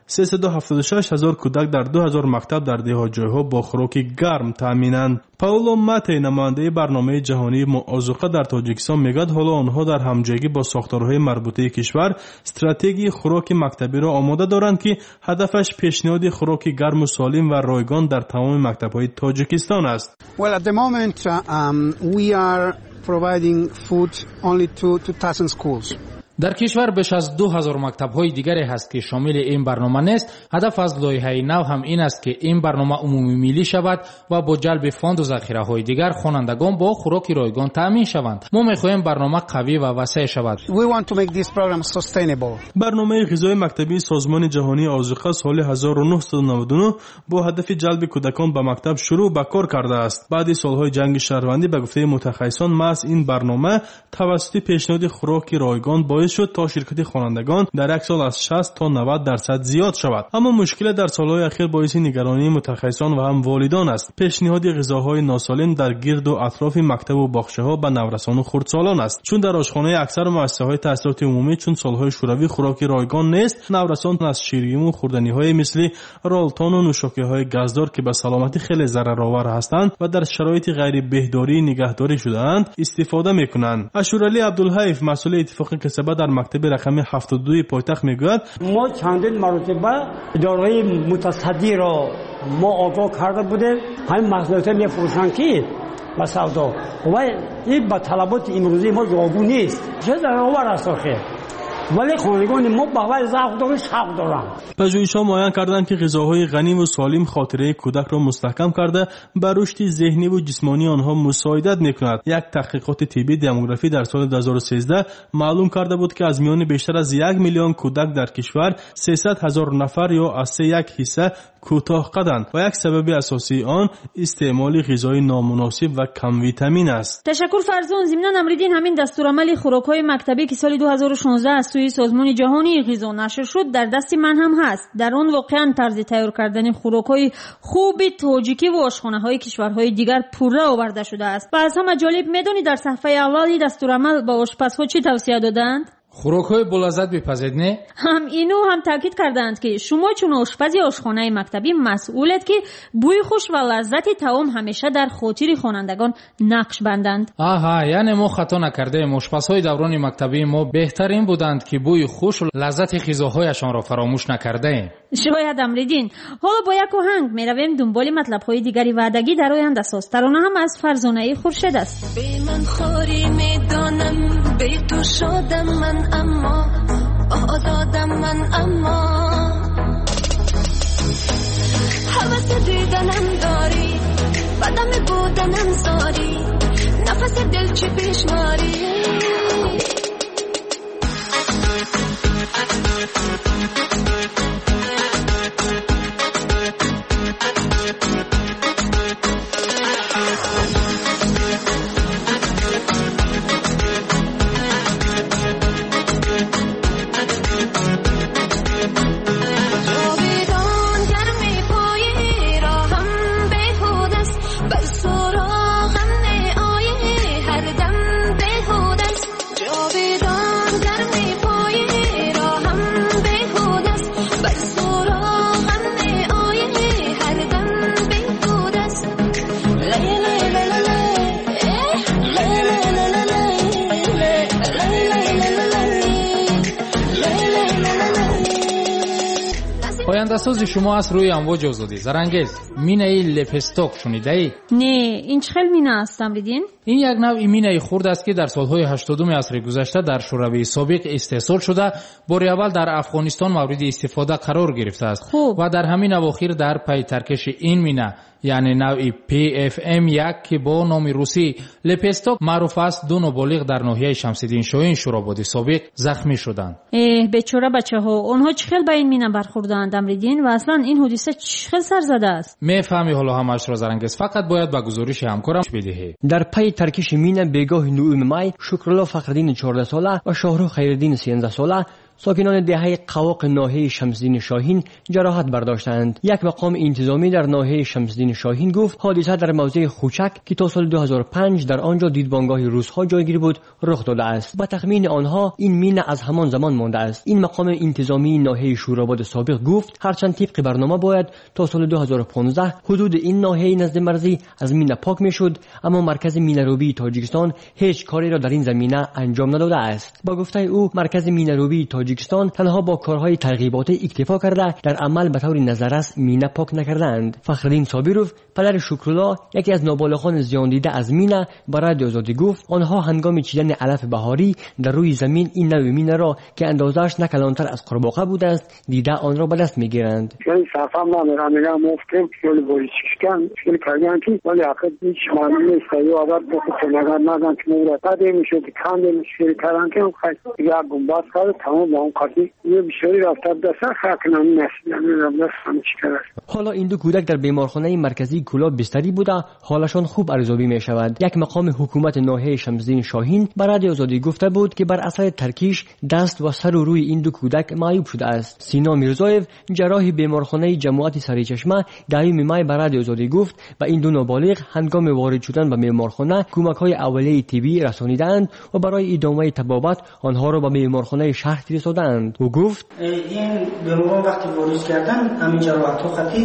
376,000 کودک در 2000 مکتب در ده‌ها جایها با خوراک گرم تامینند. پاولو ماتی نماینده برنامه جهانی آذوقه در تاجیکستان میگوید حالا آنها در همجایی با ساختارهای مربوطه کشور استراتژی خوراک مکتبی را آماده دارند که هدفش پیشنهاد خوراک گرم و سالم و رایگان در تمام مکتب‌های تاجیکستان است. Well, at the moment we are providing food only to 2000 schools. در کشور بیش از 2000 مکتب‌های دیگری هست که شامل این برنامه نیست. هدف از لایحه نو هم این است که این برنامه عمومی ملی شود و با جلب فاند و ذخیره‌های دیگر خوانندگان با خوراک رایگان تامین شوند. ما می‌خواهیم برنامه قوی و وسیع شود. We want to make this program sustainable. برنامه غذای مکتبی سازمان جهانی آذوقه سال 1999 با هدف جلب کودکان به مکتب شروع به کار کرده است. بعد سال‌های جنگ شهروندی به گفته متخصصان محض این برنامه توسط پیشنهاد خوراک رایگان باعث شد تا شرکت خوانندگان در یک سال از 60 تا 90% زیاد شود. اما مشکل در سالهای اخیر باعث نگرانی متخصصان و هم والدان است. پیشنهاد غذاهای ناسالم در گرد و اطراف مکتب و باغچه‌ها به نورسان و خردسالان است. چون در آشخانه اکثر مؤسسه‌های تحصیلات عمومی چون سالهای شوروی خوراک رایگان نیست، نورسان از شیریم و خوردنی‌های مثل رولتون و نوشاکی‌های گازدار که به سلامتی خیلی ضررآور هستند و در شرایط غیر بهداری نگهداری شده‌اند استفاده می‌کنند. اشورعلی عبدالحیف مسئول اتفاق کسبه در مکتب رقم 72 پایتخت میگوید ما چندین مرتبه اداره متصدی را ما آگاه کرده بودیم همین محصولات میفروشند که با سودا و این با طلبات امروزی ما جوابو نیست. چه ضررآور است آخه ولی خانگان ما بغل ذوق دارن شوق دارن. پژوهش‌ها معاین کردند که غذاهای غنی و سالم خاطره کودک را مستحکم کرده بر رشد ذهنی و جسمانی آنها مساعدت می‌کند. یک تحقیقات طبی دموگرافی در سال 2013 معلوم کرده بود که از میان بیشتر از 1 میلیون کودک در کشور 300,000 نفر یا از 1/3 کوتاه قدند و یک سبب اساسی آن استعمال غذای نامناسب و کم ویتامین است. تشکر فرزان. ضمناً امریدین همین دستورالعمل خوراک‌های مکتبی که سال 2016 از سوی سازمان جهانی غذا نشر شد در دست من هم هست. در آن واقعاً طرز تیار کردن خوراک‌های خوب تاجیکی و آشخانه‌های کشورهای دیگر پوره آورده شده است. و از همه جالب می‌دونی در صفحه اولی دستورالعمل به آشپزها چی توصیه دادند؟ خوراک‌های بلذت بپزید نه؟ هم اینو هم تاکید کردند که شما چون آشپزی آشخانه مکتبی مسئولید که بوی خوش و لذت طعام همیشه در خاطر خوانندگان نقش بندند. آها، یعنی ما خطا نکردیم. آشپزهای دوران مکتبی ما بهترین بودند که بوی خوش و لذت غذاهایشان را فراموش نکردیم. شاید امریدین. حالا با یک آهنگ میرویم دنبال مطلب‌های دیگری وعدگی در آینده ساز. ترانه هم از فرزانه خورشید است. به من خوری میدانم به تو شدم من اما آزادم من اما حوث دیدنم داری بدم بودنم زاری نفس دل چی پیش ماری پاینده‌ساز شما از روی امواج آزادی زرنگیز مینه لپستوک شنیده ای؟ نه، این چه مینه است امریدین؟ این یک نوع مینه خرد است که در سالهای 80 عصر گذشته در شوروی سابق استحصال شده بار اول در افغانستان مورد استفاده قرار گرفته است. و در همین اواخر در پی ترکش این مینه یعنی نوع PFM1 که با نام روسی لپستوک معروف است، دو نابالغ در ناحیه شمس‌الدین شاهین شوراباد سابق زخمی شدند. بیچاره بچه‌ها، اونها چخیل به این مینه برخوردند امریدین و اصلا این حادثه چخیل سر زده است؟ میفهمی حالا همش را زرنگیز، فقط باید به گزارش همکارم بدهی. در پی ترکش مینه بیگاه 9 می شکرالله فخرالدین 14 ساله و شاهرخ خیرالدین 13 ساله ساکنان دهه قواق ناحیه شمس‌الدین شاهین جراحت برداشتند. یک مقام انتظامی در ناحیه شمس‌الدین شاهین گفت حادثه در موضع خوچک که تا سال 2005 در آنجا دیدبانگاه روس‌ها جایگیر بود رخ داده است. با تخمین آنها این مینه از همان زمان مانده است. این مقام انتظامی ناحیه شوراباد سابق گفت هرچند طبق برنامه باید تا سال 2015 حدود این ناحیه نزد مرزی از مینه پاک میشد، اما مرکز مینه‌روبی تاجیکستان هیچ کاری را در این زمینه انجام نداده است. با گفته او مرکز مینه‌روبی تاجیکستان تنها با کارهای ترغیباتی اکتفا کرده در عمل به طور نظررس مینه پاک نکردند. فخرالدین صابروف پدر شکرالله یکی از نابالغان زیان دیده از مینه برای آزادی گفت آنها هنگام چیدن علف بهاری در روی زمین این نوع مینه را که اندازه‌اش نکلانتر از قورباغه بوده است دیده آن را به دست میگیرند. یعنی صفم نمیگم مفتم خیلی بریشکن خیلی کردن که ولی آخر هیچ معلوم نیست یا اول بخواد نگاه نگن که مورد میشه که کاند میشه کردن که یا گنبد کرد تمام کاری یه بیشتری رفته دست خاکنم نسید. حالا این دو کودک در بیمارخانه مرکزی کلاب بستری بوده، حالشان خوب ارزیابی می شود. یک مقام حکومت ناحیه شمس‌الدین شاهین برای آزادی گفته بود که بر اثر ترکیش دست و سر و روی این دو کودک معیوب شده است. سینا میرزایف جراح بیمارخانه جماعت سریچشمه در می برای آزادی گفت و این دو نابالغ هنگام وارد شدن به بیمارخانه کمک‌های اولیه طبی رسانیدند و برای ادامه طبابت آنها را به بیمارخانه شهر فرستادند. و گفت این بیماران وقتی وارد کردن همین جراحت خطی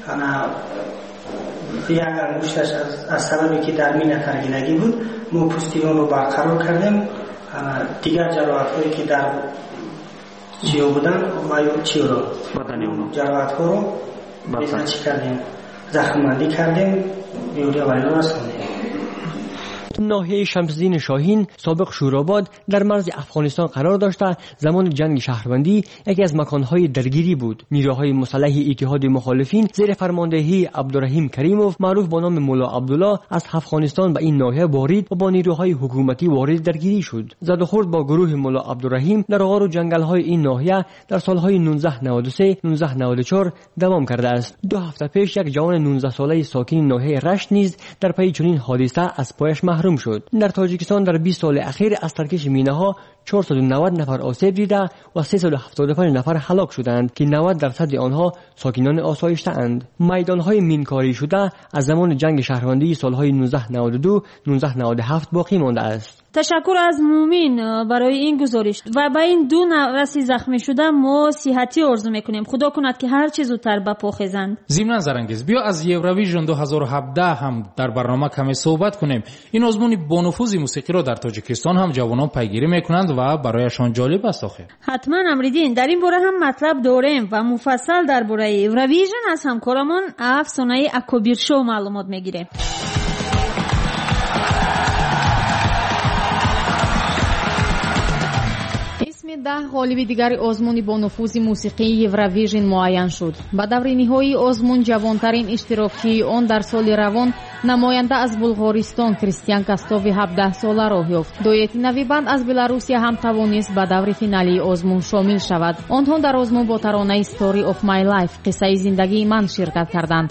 یک انگشتش از سببی که در مینه ترگیدگی بود ما پوستیون رو برقرار کردیم. دیگر جراحت هایی که در چیو بودن و چیو رو جراحت ها رو چی کردیم زخم‌بندی کردیم یوریا ولی رو رسوندیم. گفت ناحیه شمس‌الدین شاهین سابق شوراباد در مرز افغانستان قرار داشته زمان جنگ شهروندی یکی از مکانهای درگیری بود. نیروهای مسلح اتحاد مخالفین زیر فرماندهی عبدالرحیم کریموف معروف با نام مولا عبدالله از افغانستان به این ناحیه بارید و با نیروهای حکومتی وارد درگیری شد. زد و خورد با گروه مولا عبدالرحیم در غار و جنگل‌های این ناحیه در سالهای 1993 1994 دوام کرده است. 2 هفته پیش یک جوان 19 ساله ساکن ناحیه رشت نیز در پی چنین حادثه از پایش محروم شد. در تاجیکستان در 20 سال اخیر از ترکش مینه‌ها 490 نفر آسیب دیده و 375 نفر هلاک شدند که 90% آنها ساکنان آسایشته اند. میدانهای مینکاری شده از زمان جنگ شهروندی سالهای 1992 1997 باقی مانده است. تشکر از مومین برای این گزارش و با این 2 نفر زخمی شده ما صحتی آرزو میکنیم. خدا کند که هر چه زودتر به پا خیزند. ضمن زرانگیز بیا از یوروویژن 2017 هم در برنامه کمی صحبت کنیم. این آزمون با نفوذ موسیقی را در تاجیکستان هم جوانان پیگیری میکنند و برایشان جالب است. حتما امریدین در این باره هم مطلب داریم و مفصل درباره یوروویژن از همکارمان افسانه اکوبیرشو معلومات میگیریم. اسم 10 غالب دیگر آزمون با نفوذ موسیقی یوروویژن معین شد. با دور نهایی آزمون جوانترین اشتراکی آن در سال روان نماینده از بلغارستان کریستیان کاستوف 17 ساله راه یافت. دویت نویبند از بلاروسیا هم توانست به دور فینالی آزمون شامل شود. آنها در آزمون با ترانه Story of My Life قصه زندگی من شرکت کردند.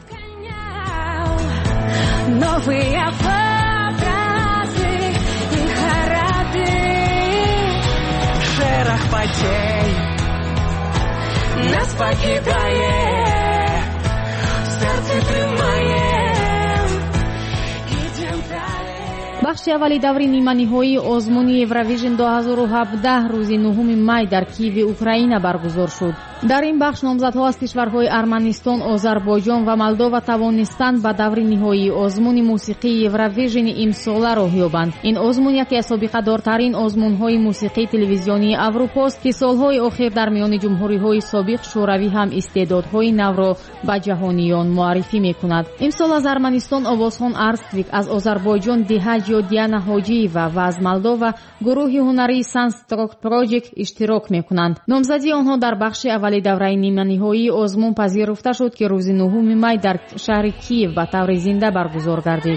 Нас покидает, сердце тримаем, идем далее. بخش اولی دور نیمه‌نهایی آزمون یوروویژن 2017 روز 9 می در کییو اوکراین برگزار شد. در این بخش نامزدها از کشورهای ارمنستان، آذربایجان و مولداوا توانستند به دور نهایی آزمون موسیقی یوروویژن امسال راه یابند. این آزمون یکی از سابقه دارترین آزمون‌های موسیقی تلویزیونی اروپاست که سالهای اخیر در میان جمهوری‌های سابق شوروی هم استعدادهای نو را به جهانیان معرفی می‌کند. امسال از ارمنستان آوازخوان ارستویک، از آذربایجان دیهاج یا دیانا حاجی‌وا و از مولداوا گروه هنری سانستروک پروژکت اشتراک می‌کنند. نامزدی آنها در بخش اول دوره نیمه‌نهایی آزمون پذیرفته شد که روز 9 می در شهر کییو به طور زنده برگزار گردید.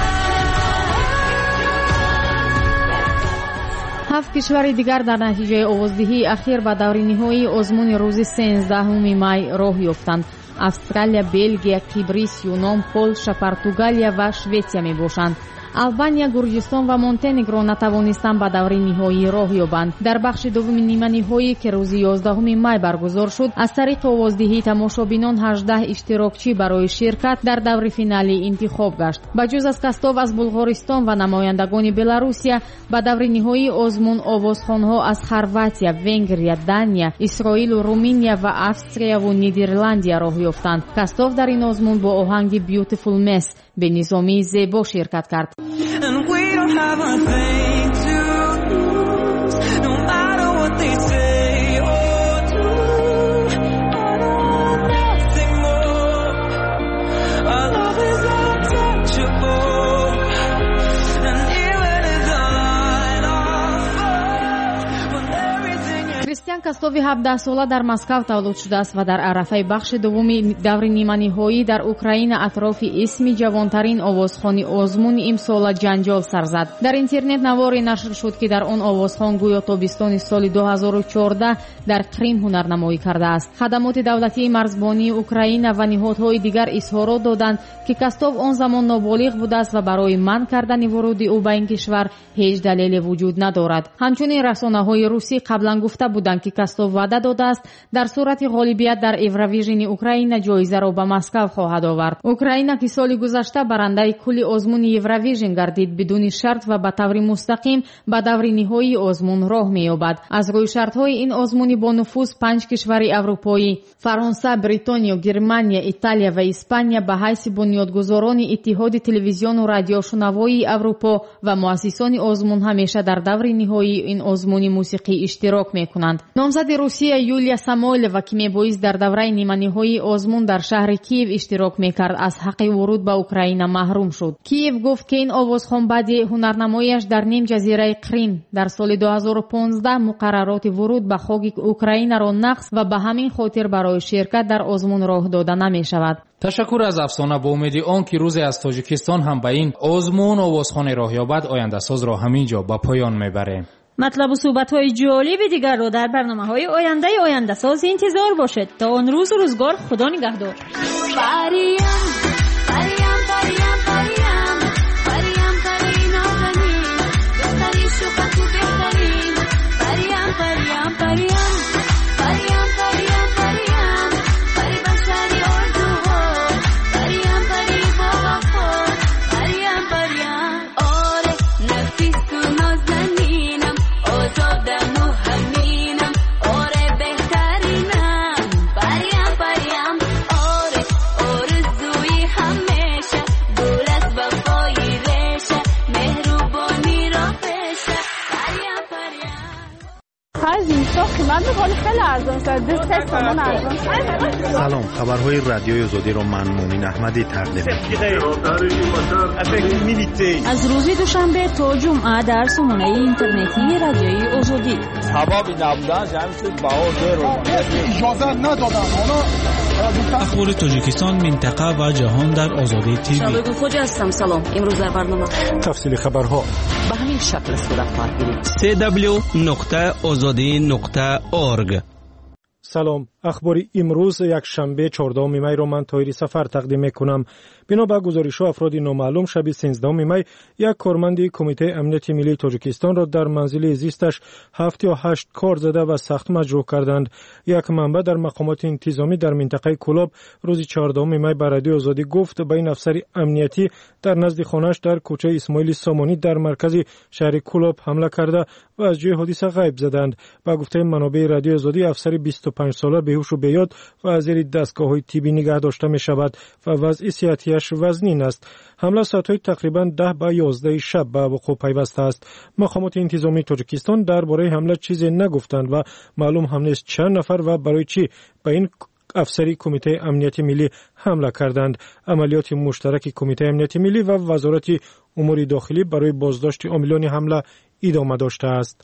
7 کشور دیگر در نتیجه آوازدهی اخیر به دور نهایی آزمون روز 13 می راه یافتند. استرالیا، بلژیک، کیپریس، یونان، پولشا، پرتغالیا و شویتسیا میباشند. آلبانیا، گرجستان و مونتنگرو نتوانستند به دور نهایی راه یابند. در بخش دوم نیمه نهایی که روز 11 می برگزار شد از طریق آوازدهی تماشابینان 18 اشتراکچی برای شرکت در دور فینالی انتخاب گشت. بجز از کاستوف از بلغارستان و نمایندگان بلاروسیا به دور نهایی آزمون آوازخوانها از خرواتیا، ونگریا، دانیا، اسرائیل و رومانیا و استریا و نیدرلندیا راه یافتند. کاستوف در این آزمون با آهنگ بیوتیفول مس به نظامی زیبا شرکت کرد. And we don't have a thing to lose, no matter what they say or do. I don't want nothing more. Our love is untouchable, and even in the light of fire, when everything is... کریستیان کاستوف 17 ساله در مسکو تولد شده است و در عرفه بخش دوم دور نیمه‌نهایی در اوکراین اطراف اسم جوانترین آوازخوان آزمون امسال جنجال سر زد. در اینترنت نواری نشر شد که در آن آوازخوان گویا تابستان سال 2014 در کریم هنرنمایی کرده است. خدمات دولتی مرزبانی اوکراین و نهادهای دیگر اظهارات دادند که کاستوف آن زمان نابالغ بوده است و برای منع کردن ورود او به این کشور هیچ دلیل وجود ندارد. همچنین رسانه‌های روسی قبلا گفته بودند که کاستوف وعده داده است در صورت غالبیت در یوروویژن اوکراین جایزه را به مسکو خواهد آورد. اوکراین که سال گذشته برنده کل آزمون یوروویژن گردید بدون شرط و به طور مستقیم به دور نهایی آزمون راه می‌یابد. از روی شرط‌های این آزمون با نفوذ 5 کشور اروپایی فرانسه، بریتانیا، گرمانیا، ایتالیا و اسپانیا به حیث بنیادگذاران اتحاد تلویزیون و رادیوشنوایی اروپا و مؤسسان آزمون همیشه در دور نهایی این آزمون موسیقی اشتراک می‌کنند. номзади русия юлия самойлова ки мебоист дар давраи ниманиҳои озмун дар шаҳри киев иштирок мекард аз ҳаққи вуруд ба украина маҳрум шуд. Киев гуфт ки ин овозхон баъди ҳунарнамояш дар нимҷазираи Крим дар соли 2015 муқаррароти вуруд ба хоки украинаро нақс ва ба ҳамин хотир барои ширкат дар озмун роҳ дода намешавад. ташаккур аз афсона бо умеди он ки рӯзе аз тоҷикистон ҳам ба ин озмун овозхоне роҳ ёбад ояндасозро ҳамин ҷо ба поён мебарем. مطلب و صحبت‌های جالبی دیگر رو در برنامه‌های آینده ساز انتظار باشد. تا اون روز و روزگار خدا نگهدار. سلام، خبرهای رادیوی آزادی رو من مومن احمدی تقدیم می‌کنم. از روز دوشنبه تا جمعه در سامانه اینترنتی رادیوی آزادی. سبب نبودن جمعیت باور رو اجازه ندادن. اخبار تاجیکستان، منطقه و جهان در آزادی تیوی. شبکه خوج هستم. سلام. امروز در برنامه تفصیل خبرها به همین شکل صورت خواهد گرفت. www.azadi.org. سلام، اخبار امروز یک شنبه 14 می را من طاهری سفر تقدیم میکنم. بنا به گزارش افراد نامعلوم شب 13 می یک کارمند کمیته امنیت ملی تاجیکستان را در منزل زیستش 7 یا 8 کار زده و سخت مجروح کردند. یک منبع در مقامات انتظامی در منطقه کلاب روز 14 می به رادیو آزادی گفت به این افسر امنیتی در نزد خانه‌اش در کوچه اسماعیل سامانی در مرکز شهر کلاب حمله کرده و از جای حادثه غیب زدند. با گفته منابع رادیو آزادی افسر 25 ساله بیهوش و بیاد و از زیر دستگاه‌های طبی نگه داشته می‌شود و وضع صحتیش وزنین است. حمله ساعت‌های تقریباً 10 به 11 شب به وقوع پیوسته است. مقامات انتظامی تاجیکستان درباره حمله چیزی نگفتند و معلوم هم نیست چند نفر و برای چی به این افسری کمیته امنیت ملی حمله کردند. عملیات مشترک کمیته امنیت ملی و وزارت امور داخلی برای بازداشت عاملان حمله ادامه داشته است.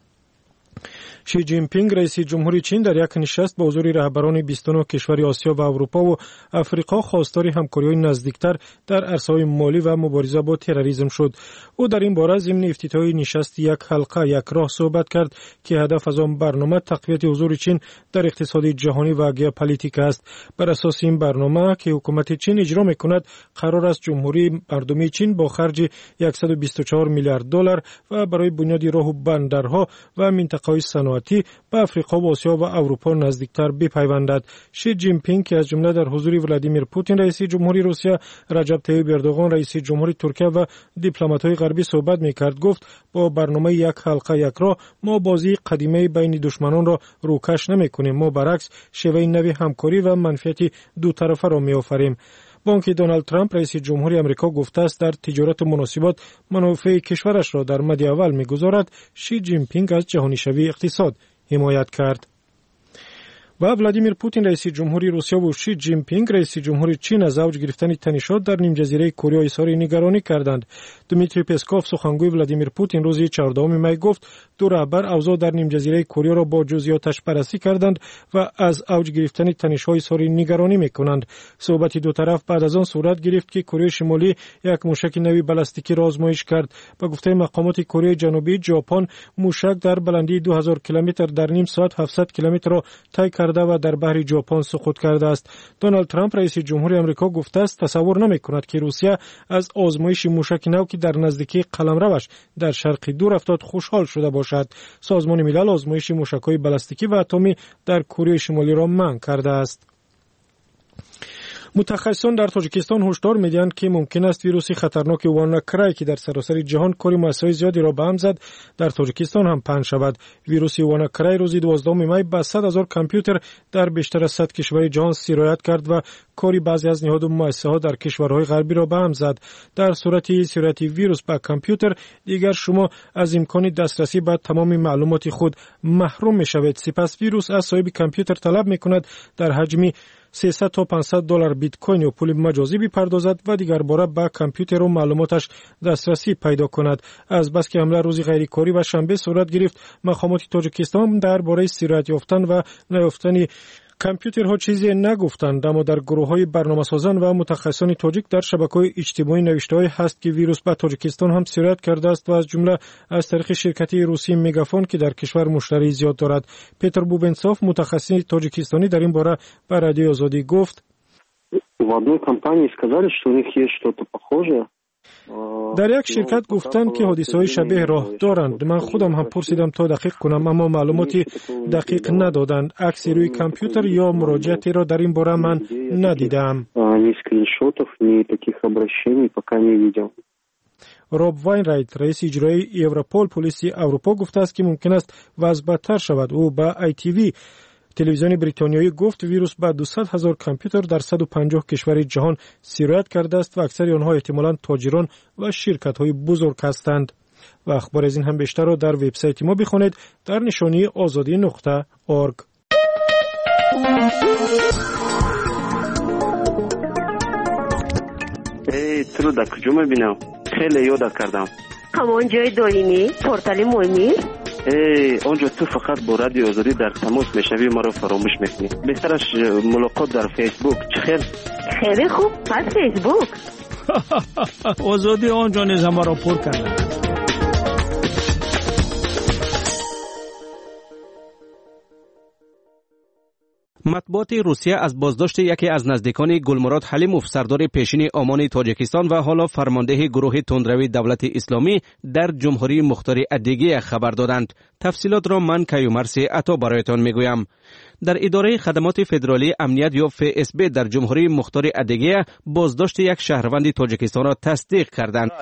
شی جین پینگ رئیس جمهوری چین در یک نشست با حضور رهبران 29 کشور آسیا و اروپا و افریقا خواستار همکاری‌های نزدیکتر در عرصه‌های مالی و مبارزه با تروریسم شد. او در این باره ضمن افتتاح نشست یک حلقه یک راه صحبت کرد که هدف از آن برنامه تقویت حضور چین در اقتصاد جهانی و ژئوپلیتیک است. بر اساس این برنامه که حکومت چین اجرا می‌کند، قرار است جمهوری مردمی چین با خرج 124 میلیارد دلار و برای بنیاد راه و بندرها و منطقه‌های صنعتی به افریقا و آسیا و اروپا نزدیکتر بپیوندد. شی جین پینگ که از جمله در حضور ولادیمیر پوتین رئیس جمهوری روسیه، رجب طیب اردوغان رئیس جمهوری ترکیه و دیپلمات‌های غربی صحبت می‌کرد، گفت با برنامه یک حلقه یک راه ما بازی قدیمی بین دشمنان را روکش نمی‌کنیم، ما برعکس شیوه نوی همکاری و منفعت دو طرفه را می‌آفریم. بانک دونالد ترامپ رئیس جمهوری آمریکا گفته است در تجارت و مناسبات منافع کشورش را در مد اول می‌گذارد. شی جین پینگ از جهانی‌شوی اقتصاد حمایت کرد. و ولادیمیر پوتین رئیس جمهوری روسیه و شی جین پینگ رئیس جمهوری چین از اوج گرفتن تنشات در نیم جزیره کره اظهار نگرانی کردند. دمیتری پسکوف سخنگوی ولادیمیر پوتین روز 14 می گفت دو رهبر اوضاع در نیم جزیره کره را با جزئیاتش بررسی کردند و از اوج گرفتن تنش‌های اظهار نگرانی می‌کنند. صحبت دو طرف بعد از آن صورت گرفت که کره شمالی یک موشک نوی بالستیکی را آزمایش کرد. با گفته مقامات کره جنوبی، ژاپن موشک در بلندی 2000 کیلومتر در نیم ساعت 700 کیلومتر را طی کرده و در بحر ژاپن سقوط کرده است. دونالد ترامپ رئیس جمهوری آمریکا گفته است تصور نمی‌کند که روسیه از آزمایش موشک نو که در نزدیکی قلمروش در شرق دور افتاد خوشحال شده باشد. سازمان ملل آزمایش موشک‌های بالستیکی و اتمی در کره شمالی را منع کرده است. متخصصان در تاجیکستان هشدار می‌دهند که ممکن است ویروس خطرناک واناکرای که در سراسر جهان کار مؤسسه‌های زیادی را به هم زد در تاجیکستان هم پنهان شود. ویروس واناکرای روز 12 می به 100,000 کامپیوتر در بیشتر از 100 کشور جهان سرایت کرد و کاری بعضی از نهاد و مؤسسه‌ها در کشورهای غربی را به هم زد. در صورت سرایت ویروس به کامپیوتر دیگر شما از امکان دسترسی به تمام معلومات خود محروم می‌شوید. سپس ویروس از صاحب کامپیوتر طلب می‌کند در حجم 300 تا 500 دلار بیت کوین یا پول مجازی بپردازد و دیگر باره به کامپیوتر و معلوماتش دسترسی پیدا کند. از بس که حمله روز غیرکاری و شنبه صورت گرفت، مقامات تاجیکستان درباره سرایت یافتن و نیافتن کامپیوترها چیزی نگفتند، اما در گروه‌های برنامه‌سازان و متخصصان تاجیک در شبکه‌های اجتماعی نوشته‌ای هست که ویروس به تاجیکستان هم سرایت کرده است و از جمله از طریق شرکت روسی مگافون که در کشور مشتری زیاد دارد. پیتر بوبنسوف متخصص تاجیکستانی در این باره به رادیو آزادی گفت: В одной компании сказали, что у них есть что-то похожее. در یک شرکت گفتند که حادثه‌های شبیه راه دارند. من خودم هم پرسیدم تا دقیق کنم، اما معلوماتی دقیق ندادند. عکس روی کامپیوتر یا مراجعاتی را در این باره من ندیدم. راب واینرایت رئیس اجرایی اورپول پلیس اروپا گفته است که ممکن است وضع بدتر شود. او با ITV تلویزیون بریتانیایی گفت ویروس به 200,000 کامپیوتر در 150 کشور جهان سرایت کرده است و اکثر آنها احتمالاً تاجران و شرکت‌های بزرگ هستند. و اخبار از این هم بیشتر را در وبسایت ما بخوانید در نشانی azadi.org. تو در کجا می‌بینم؟ خیلی یاد کردم. همان جای دائمی پورتال مهمی؟ اونجا تو فقط با رادیو آزادی در تماس میشوی، ما رو فراموش میکنی. بهترش ملاقات در فیسبوک. خیلی خوب، پس فیسبوک. آزادی آنجا نیز ما را پر کرده. مطبوعات روسیه از بازداشت یکی از نزدیکان گلمراد حلیموف سردار پیشین آمان تاجیکستان و حالا فرمانده گروه تندروی دولت اسلامی در جمهوری مختار ادیگه خبر دادند. تفصیلات را من کیومرسی عطا برایتان میگویم. در اداره خدمات فدرالی امنیت یا FSB در جمهوری مختار ادیگه بازداشت یک شهروند تاجیکستان را تصدیق کردند.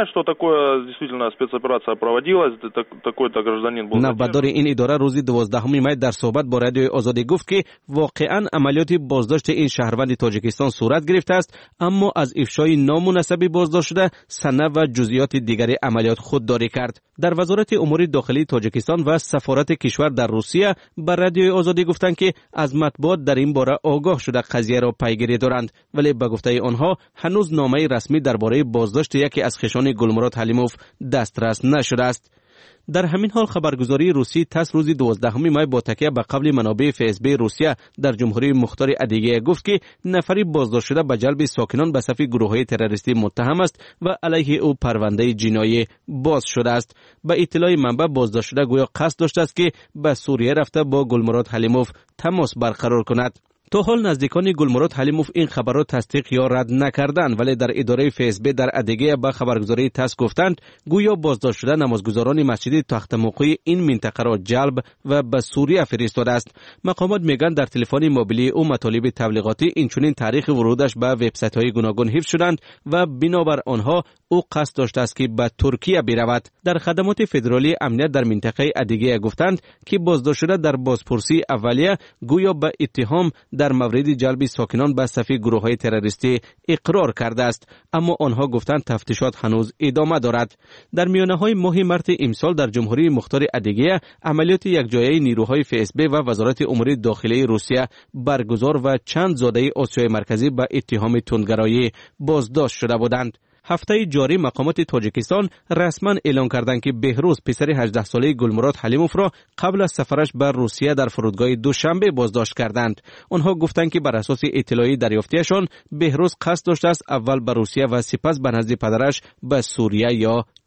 نوبتدار این اداره روز 12 می در صحبت با رادیو آزادی گفت که واقعا عملیات بازداشت این شهروند تاجیکستان صورت گرفته است، اما از افشای نامناسب بازداشت شده سند و جزئیات دیگر عملیات خودداری کرد. در وزارت امور داخلی تاجیکستان و سفارت کشور در روسیه بر رادیو آزادی گفتند که از مطبوعات در این باره آگاه شده قضیه را پیگیری دارند، ولی به گفته آنها هنوز نامه رسمی درباره بازداشت یکی از خویشان گلمراد حلیموف دسترس نشده است. در همین حال خبرگزاری روسی تاس روز 12 می با تکیه به قبل منابع FSB روسیه در جمهوری مختار ادیگه گفت که نفری بازداشت شده به جلب ساکنان به صف گروه‌های تروریستی متهم است و علیه او پرونده جنایی باز شده است. به اطلاع منبع بازداشت شده گویا قصد داشته است که به سوریه رفته با گلمراد حلیموف تماس برقرار کند. تا حال نزدیکان گلمراد حلیموف این خبر را تصدیق یا رد نکردند، ولی در اداره FSB در ادیگه به خبرگزاری تاس گفتند گویا بازداشت شده نمازگزاران مسجد تخت موقعی این منطقه را جلب و به سوریه فرستاده است. مقامات میگن در تلفن موبیلی او مطالب تبلیغاتی اینچنین تاریخ ورودش به وبسایت‌های گوناگون حفظ شدند و بنابر آنها او قصد داشته است که به ترکیه برود. در خدمات فدرالی امنیت در منطقه ادیگه گفتند که بازداشت شده در بازپرسی اولیه گویا به اتهام در مورد جلب ساکنان به صف گروه‌های تروریستی اقرار کرده است، اما آنها گفتند تفتیشات هنوز ادامه دارد. در میانه‌های ماه مارس امسال در جمهوری مختار ادیگه عملیات یکجایی نیروهای FSB و وزارت امور داخلی روسیه برگزار و چند زاده آسیای مرکزی به اتهام تندگرایی بازداشت شده بودند. هفته جاری مقامات تاجیکستان رسما اعلام کردند که بهروز پسر 18 ساله گلمراد حلیموف را قبل از سفرش به روسیه در فرودگاه دوشنبه بازداشت کردند. آنها گفتند که بر اساس اطلاعی دریافتیشان بهروز قصد داشته است اول به روسیه و سپس به نزد پدرش به سوریه یا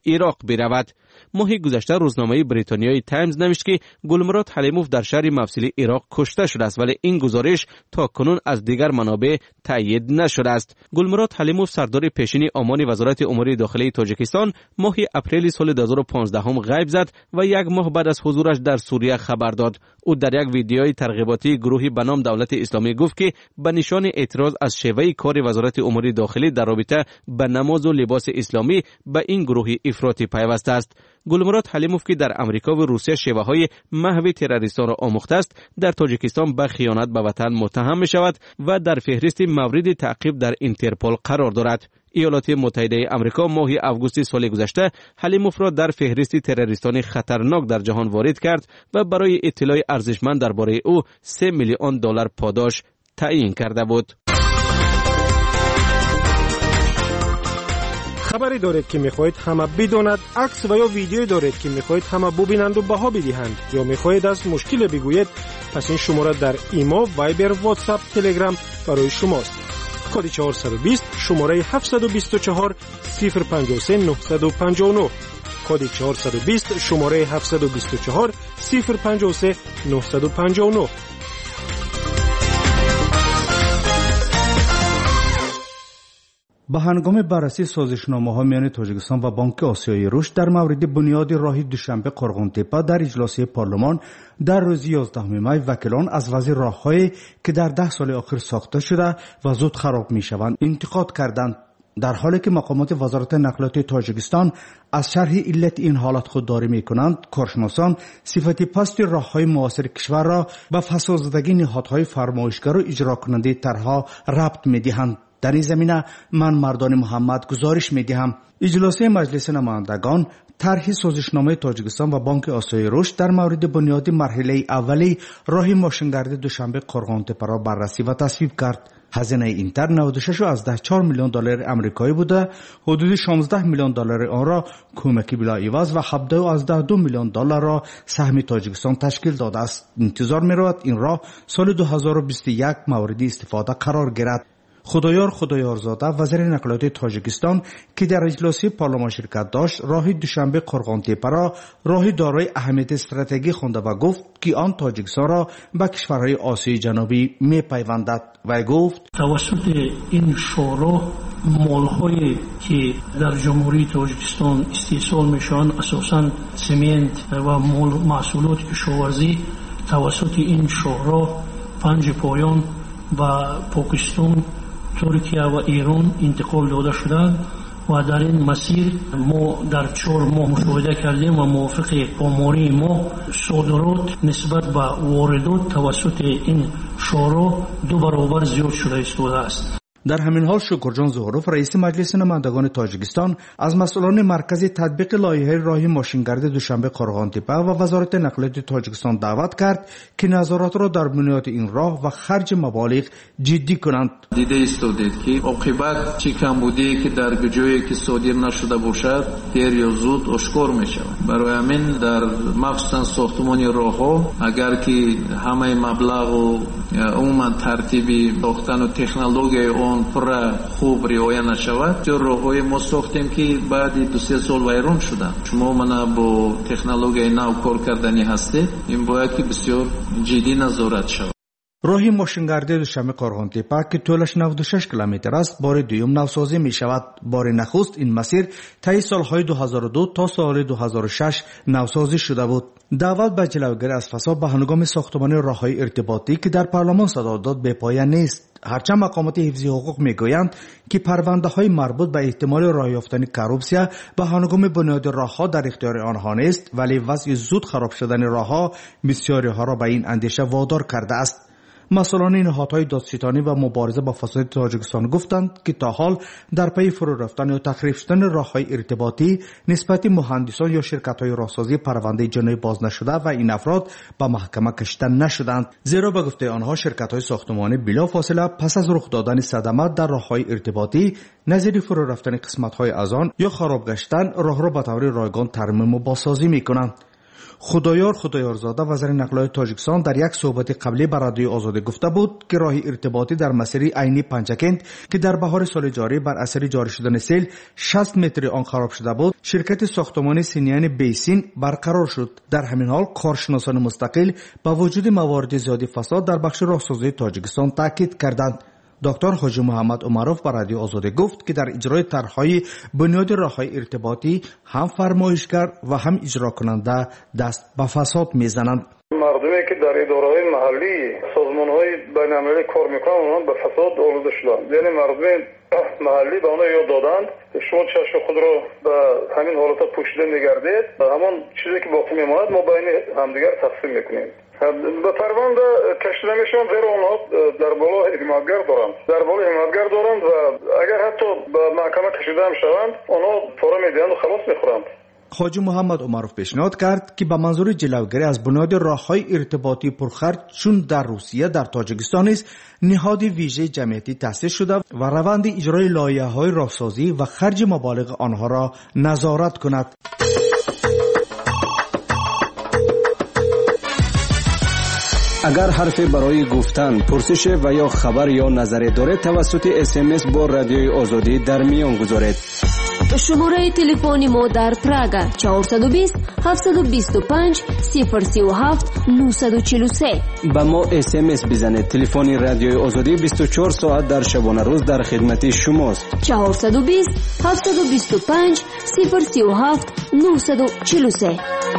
عراق برود. ماه گذشته روزنامه بریتانیایی تایمز نوشت که گلمراد حلیموف در شهر مفصلی عراق کشته شده است، ولی این گزارش تا کنون از دیگر منابع تایید نشده است. گلمراد حلیموف سردار پیشین آمان وزارت امور داخلی تاجیکستان ماه اپریل سال 2015 غیب زد و یک ماه بعد از حضورش در سوریه خبر داد. او در یک ویدیوی ترغیباتی گروهی به نام دولت اسلامی گفت که به نشان اعتراض از شیوه کار وزارت امور داخلی در رابطه به نماز و لباس اسلامی به این گروه افراطی پیوسته است. گلمراد حلیموف که در امریکا و روسیه شیوه های محو تروریستان را آموخته است، در تاجیکستان به خیانت به وطن متهم می شود و در فهرست مورد تعقیب در اینترپل قرار دارد. ایالات متحده آمریکا ماه آگوست سال گذشته حلیموف را در فهرست تروریستان خطرناک در جهان وارد کرد و برای اطلاع ارزشمند درباره او 3 میلیون دلار پاداش تعیین کرده بود. خبری دارید که میخواهید همه بداند، عکس و یا ویدیویی دارید که میخواهید همه ببینند و بها بدهند، یا میخواهید از مشکل بگویید، پس این شماره در ایما، وایبر، واتساپ، تلگرام برای شماست. کد 420 شماره 724 053 959. کد 420 شماره 724 053 959. به هنگام بررسی سازشنامه‌ها میان تاجیکستان و بانک آسیایی رشد در مورد بنیاد راه دوشنبه قرغن‌تپه در اجلاس پارلمان در روز 11 می، وکیلان از وضع راه‌هایی که در 10 سال اخیر ساخته شده و زود خراب می‌شوند انتقاد کردند، در حالی که مقامات وزارت نقلیات تاجیکستان از شرح علت این حالت خودداری می‌کنند. کارشناسان صفت پست راه‌های معاصر کشور را به فسادگی نهادهای فرمایشگر و اجرا کننده طرح‌ها ربط می‌دهند. در این زمینه من مردان محمد گزارش می‌دهم. اجلاس مجلس نمایندگان طرح سازشنامه تاجیکستان و بانک آسیایی رشد در مورد بنیاد مرحله اولی راه ماشینگرد دوشنبه قرغن‌تپه را بررسی و تصویب کرد. هزینه این طرح 96.4 میلیون دلار آمریکایی بوده. حدود 16 میلیون دلار آن را کمکی بلا عوض و 17.2 میلیون دلار را سهم تاجیکستان تشکیل داده است. انتظار می‌رود این راه سال 2021 مورد استفاده قرار گیرد. خدایارزاده وزیر نقلیات تاجیکستان که در اجلاس پارلمان شرکت داشت، راه دوشنبه قرغن‌تپه را راه دارای اهمیت استراتژیک خوانده و گفت که آن تاجیکستان را به کشورهای آسیای جنوبی می‌پیوندد و گفت توسط این شورا مال‌هایی که در جمهوری تاجیکستان استحصال میشوند، اساساً سمنت و محصولات کشاورزی، توسط این شورا 5 پایان و پاکستان، ترکیه و ایران انتقال داده شدند و در این مسیر ما در 4 ماه مشاهده کردیم و موافق آماری ما صادرات نسبت به واردات توسط این شورا 2 برابر زیاد شده است. در همین حال شکرجان زهروف رئیس مجلس نمایندگان تاجیکستان از مسئولان مرکز تطبیق لایحه راه ماشینگرد دوشنبه قرغن‌تپه و وزارت نقلیات تاجیکستان دعوت کرد که نظارت را در بنیاد این راه و خرج مبالغ جدی کنند. دیده ایستادید که عاقبت چه کمبودی که در جایی که صادر نشده باشد دیر یا زود آشکار می شود. برای همین در مخصوصا ساختمانی راه‌ها اگر که همه مبلغ و عموما ترتیبی ساختن و تکنولوژی پر خوب رعایت نشود، چه راه‌های ما ساختیم که بعد 2-3 سال ویران شدن. شما منا با تکنولوژی نو کار کردنی هستی، این باید که بسیار جدی نظارت شود. راه ماشینگرد دوشنبه قرغن‌تپه که طولش 96 کیلومتر است، بار دوم نوسازی می شود. بار نخست این مسیر طی سالهای 2002 تا سال 2006 نوسازی شده بود. دعوت به جلوگیری از فساد به هنگام ساختمان راههای ارتباطی که در پارلمان صدا داد به پایان نیست. هرچند مقامات حفظی حقوق میگویند که پرونده های مربوط به احتمال راه یافتن کروپسیا به هنگام بنیاد راهها در اختیار آنها نیست، ولی وضع زود خراب شدن راهها بسیاری ها را به این اندیشه وادار کرده است. مسئولان نهادهای دادستانی و مبارزه با فساد تاجیکستان گفتند که تا حال در پی فرو رفتن یا تخریب شدن راههای ارتباطی نسبت مهندسان یا شرکت‌های راهسازی پرونده جنایی باز نشده و این افراد به محکمه کشیده نشدند، زیرا به گفته آنها شرکت‌های ساختمانی بلافاصله پس از رخ دادن صدمات در راههای ارتباطی نظیر فرو رفتن قسمت‌های از آن یا خراب گشتن راه را به طور رایگان ترمیم و بازسازی می‌کنند. خدایارزاده وزیر نقل تاجیکستان در یک صحبت قبلی با رادیو آزادی گفته بود که راه ارتباطی در مسیر عینی پنجکند که در بهار سال جاری بر اثر جاری شدن سیل 60 متر آن خراب شده بود، شرکت ساختمان سینیان بیسین برقرار شد. در همین حال کارشناسان مستقل با وجود موارد زیادی فساد در بخش راهسازی تاجیکستان تاکید کردند. دکتر حاجی محمد عمروف با رادیو آزادی گفت که در اجرای طرح‌های بنیاد راه‌های ارتباطی هم فرمایشگر و هم اجرا کننده دست به فساد میزنند. مردمی که در اداره‌های محلی سازمان‌های بین‌المللی کار می‌کنند اونها به فساد آلوده شدند. یعنی مردم محلی به آنها یاد دادند شما چشم خود را به همین حالت پوشیده نگردید و همان چیزی که باقی میماند ما بین همدیگر تقسیم میکنیم. به پرونده کشیده میشوند زیرا آنها در بالا حمایتگر دارند و اگر حتی به محکمه کشیده هم شوند آنها پاره میدهند و خلاص میخورند. حاجی محمد عمروف پیشنهاد کرد که به منظور جلوگیری از بنیاد راه‌های ارتباطی پرخرج چون در روسیه در تاجیکستان است نهاد ویژه جمعیتی تأسیس شده و روند اجرای لایحه‌های راهسازی و خرج مبالغ آنها را نظارت کند. اگر حرفی برای گفتن، پرسش و یا خبر یا نظری دارید توسط SMS با رادیوی آزادی در میان گذارید. شماره تلفنی ما در پراگ 420 725 037 943. با ما SMS بزنید. تلفن رادیوی آزادی 24 ساعت در شبانه روز در خدمت شماست. 420 725 037 943.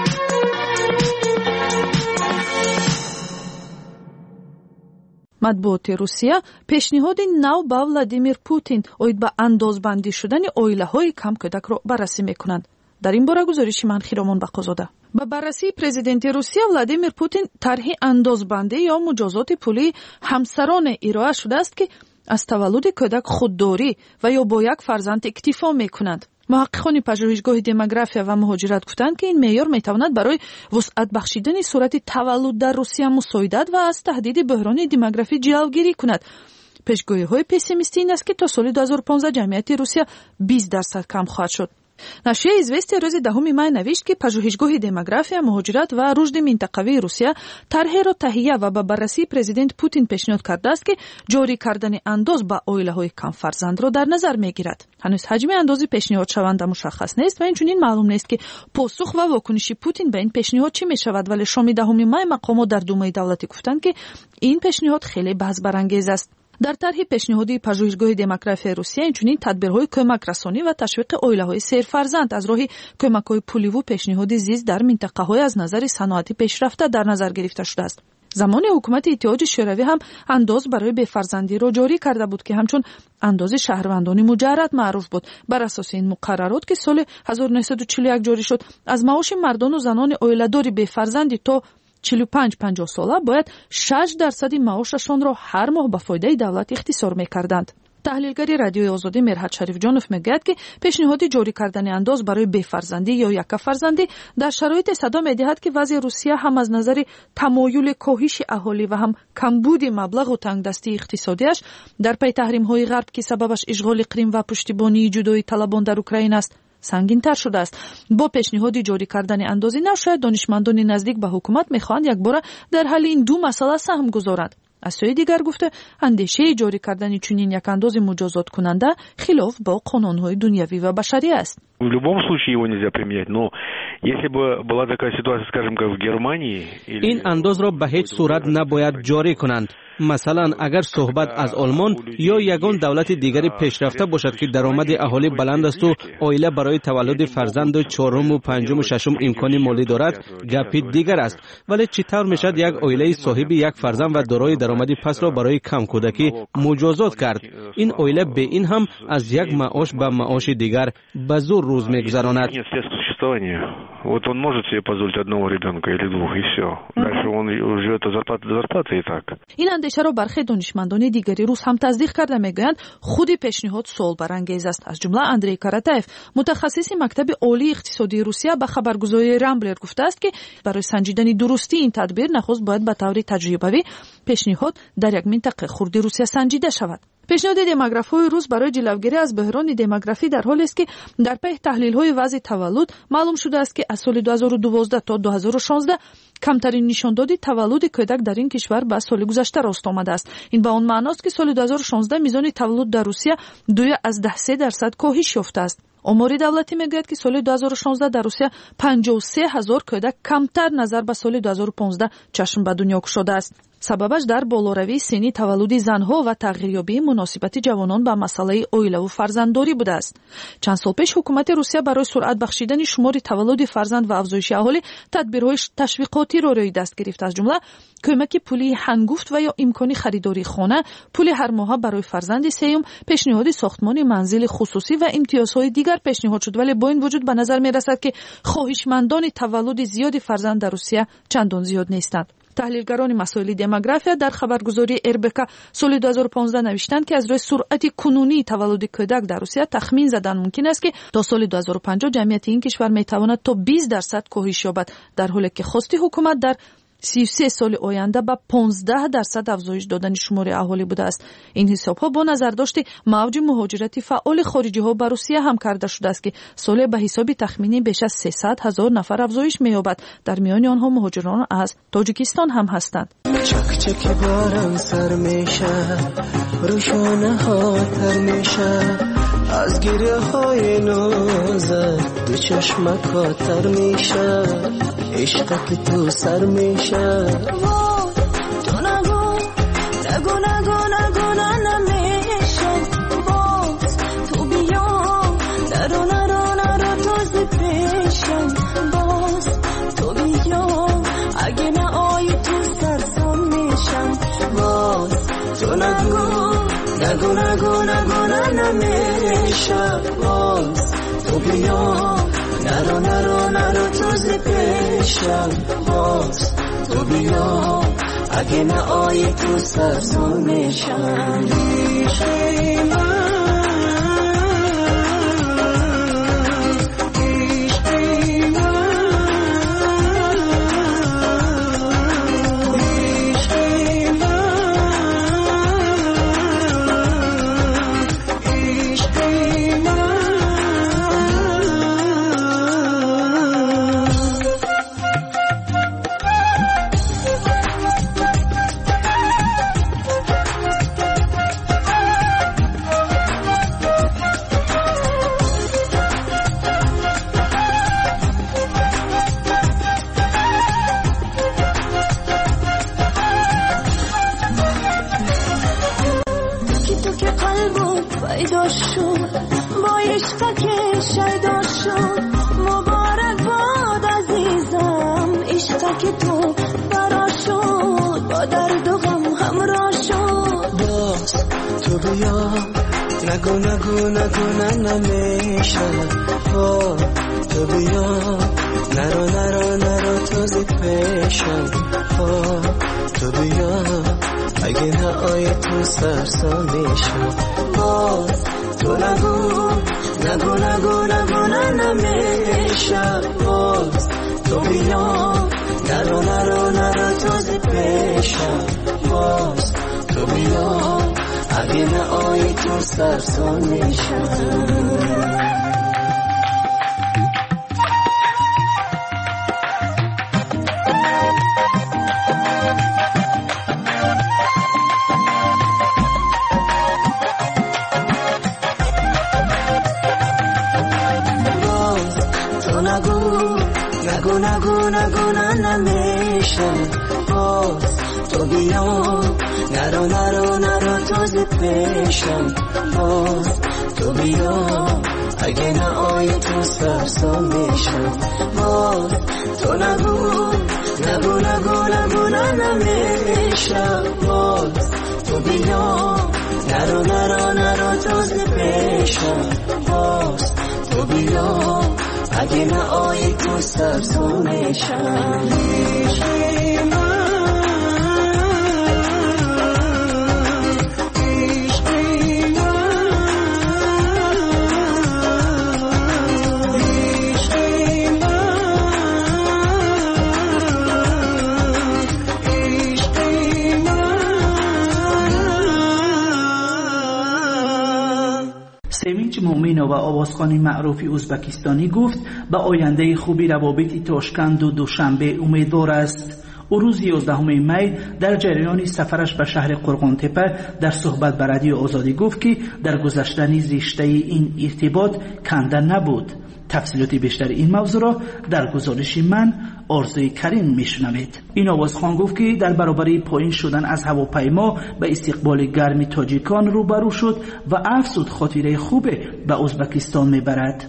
матбуоти Русия пешниҳоди нав ба Владимир Путин оид ба андозбандӣ шудани оилаҳои камкӯдакро баррасӣ мекунанд. дар ин бора гузориши ман Хиромон Бақозода. ба баррасии президенти Русия Владимир Путин тарҳи андозбандӣ ё муҷозоти пулии ҳамсароне ироа шудааст ки аз таваллуди кӯдак худдорӣ ва ё бо як фарзанд иктифо мекунанд. муҳаққиқони пажӯҳишгоҳи демография ва муҳоҷират гуфтанд ки ин меъёр метавонад барои вусъат бахшидани сурати таваллуд дар Русия мусоидат ва аз таҳдиди буҳрони демографӣ ҷалбгирӣ кунад. пешгоҳиҳои пессимистӣ ин аст ки то соли 2015 ҷамъияти Русия 20% кам хоҳад шуд. нашрияи «Известия» рӯзи 10 май навишт ки пажӯҳишгоҳи демография, муҳоҷират ва рушди минтақавии Русия тарҳеро таҳия ва ба баррасии президент Путин пешниҳод кардааст ки ҷорӣ кардани андоз ба оилаҳои камфарзандро дар назар мегирад. ҳанӯз ҳаҷми андози пешниҳодшаванда мушаххас нест ва инчунин маълум нест ки посух ва вокуниши Путин ба ин пешниҳод чӣ мешавад, вале шоми 10 май мақомот дар Думаи давлатӣ гуфтанд ки ин пешниҳод хеле баҳсбарангез аст. дар тарҳи пешниҳоди пажӯҳишгоҳи демографияи Русия инчунин тадбирҳои кӯмакрасонӣ ва ташвиқи оилаҳои серфарзанд аз роҳи кӯмакҳои пуливу пешниҳоди зист дар минтақаҳои аз назари саноати пешрафта дар назар гирифта шудааст. замони ҳукумати иттиҳоди шӯравӣ ҳам андоз барои бефарзандиро ҷорӣ карда буд ки ҳамчун андози шаҳрвандони муҷаррад маъруф буд. бар асоси ин муқаррарот ки соли 1941 ҷорӣ шуд, аз маоши мардону занони оиладори бефарзанди то 45-50 сола бояд 6% маошашонро ҳар моҳ ба фоидаи давлат ихтисор мекарданд. таҳлилгари радиои озодӣ Мерҳат Шарифҷонов мегӯяд ки пешниҳоди ҷорӣ кардани андоз барои бефарзандӣ ё якафарзандӣ дар шароите садо медиҳад ки вазъи Русия ҳам аз назари тамоюли коҳиши аҳолӣ ва ҳам камбуди маблағу тангдастии иқтисодиаш дар пай таҳримҳои ғарб ки сабабаш ишғоли Крим ва пуштибонии ҷудоии талабон дар Украина аст сангинтар шудааст. бо пешниҳоди ҷорӣ кардани андози нав шояд донишмандони наздик ба ҳукумат мехоҳанд якбора дар ҳалли ин ду масъала саҳм гузоранд. аз сӯи дигар гуфта андешаи ҷорӣ кардани чунин як андози муҷозоткунанда хилоф бо қонунҳои дунявӣ ва башарӣ аст. В любом случае его нельзя применять, но если бы была такая ситуация, скажем, как в Германии... این انداز را به هیچ صورت نباید جاری کنند. مثلا اگر صحبت از آلمان یا یگان دولت دیگری پیشرفته باشد که درآمد اهالی بلند است و عائله برای تولد فرزند چهارم و پنجم و ششم امکان مالی دارد، گپی دیگر است. ولی چطور میشد یک عائله صاحب یک فرزند و دارای درآمدی پس را برای کم کودکی مجازات کرد؟ این عائله به این هم از یک معاش به معاش دیگر به زور روز میگذراند. Вот он может себе позволить одного ребенка или двух, и все. Дальше он живет от зарплаты до зарплаты и так. این اندیشه‌ро бархе донишмандони дигари рус ҳам таздиқ карда мегӯянд худи пешниҳод суолбарангез аст. аз ҷумла Андрей Каратаев, мутахассиси мактаби олии иқтисодии Русия ба хабаргузории Рамблер гуфтааст ки барои санҷидани дурустии ин тадбир нахуст бояд ба таври таҷрибавӣ пешниҳод дар як минтақаи хурди Русия санҷида шавад. пешниҳоди демографҳои рус барои ҷилавгирӣ аз бӯҳрони демографӣ дар ҳоле аст ки дар пайи таҳлилҳои вазъи таваллуд маълум шудааст ки аз соли 2012 то 2016 камтарин нишондоди таваллуди кӯдак дар ин кишвар ба соли гузашта рост омадааст. Ин ба он маъност ки соли 2016 мизони таваллуд дар Русия 2.3% коҳиш ёфтааст. омори давлатӣ мегӯяд ки соли 2016 дар Русия 53 000 кӯдак камтар назар ба соли 2015 чашм ба дунё кушодааст. сабабаш дар болоравии синни таваллуди занҳо ва тағйирёбии муносибати ҷавонон ба масъалаи оилаву фарзанддорӣ будааст. чанд сол пеш ҳукумати Русия барои суръат бахшидани шумори таваллуди фарзанд ва афзоиши аҳолӣ тадбирҳои ташвиқотиро рӯй даст гирифт. аз ҷумла кӯмаки пули ҳангуфт ва ё имкони харидории хона, пули ҳармоҳа барои фарзанди сеюм, пешниҳоди сохтмони манзили хусусӣ ва имтиёзҳои дигар пешниҳод шуд. вале бо ин вуҷуд ба назар мерасад ки хоҳишмандони таваллуди зиёди фарзанд дар Русия чандон зиёд нестанд. таҳлилгарони масоили демография дар хабаргузории РБК соли 2015 навиштанд ки аз рӯи суръати кунунии таваллуди кӯдак дар Русия тахмин задан мумкин аст ки то соли 2050 ҷамъияти ин кишвар метавонад то 20% коҳиш ёбад, дар ҳоле ки хости ҳукумат дар 33 соли оянда ба 15% афзоиш додани шумори аҳолӣ будааст. ин ҳисобҳо бо назардошти мавҷи муҳоҷирати фаъоли хориҷиҳо ба Русия ҳам карда шудааст ки соле ба ҳисоби тахмини беш аз 300 000 нафар афзоиш меёбад. дар миёни онҳо муҳоҷирон аз Тоҷикистон ҳам ҳастанд. чакчаки боран сар мешавад, рӯшонаҳо тар мешавад, аз гирьяҳои нозат ду чашмако тар мешавад, ишқаки ту сар мешавад. ту нагӯ нагӯ нагӯ нагӯ намешавад, боз ту биё наро наро наро този пешам, боз ту биё аге наои ту сарсон мешам, боз ту нагӯ нагӯ нагӯ нагӯ намешавад, боз ту биё наро наро наро този пешам, боз ту биё аге наои ту сарсон мешам. نگو نگو نگو نمیشه تو بیا نرو نرو نرو توزی پیشم تو بیا اگه نه آی تو سرسان میشم تو نگو نگو نگو نگو نمیشه تو بیا نرو نرو نرو توزی پیشم تو بیا اگه نه آی تو سرسان میشم. نگو نگو نگو نمیشه تو بیا نرو نرو نرو توزی پیشم تو بیا اگه نه آی تو سرسان میشم تو نگو نگو نگو نگو نمیشه تو بیا نرو نرو نرو توزی پیشم تو بیا اگه نه آی تو سرسان میشم. سوینچ مومینو و آوازخوان معروف ازبکستانی گفت به آینده خوبی روابط تاشکند و دوشنبه امیدوار است. او روز 11 می در جریان سفرش به شهر قرغن‌تپه در صحبت به رادیو آزادی گفت که در گذشتن رشته این ارتباط کنده نبود. تفصیلات بیشتر این موضوع را در گزارش من آرزوی کریم میشنوید. این آوازخوان گفت که در برابر پایین شدن از هواپیما به استقبال گرم تاجیکان روبرو شد و افزود خاطره خوب به ازبکستان میبرد.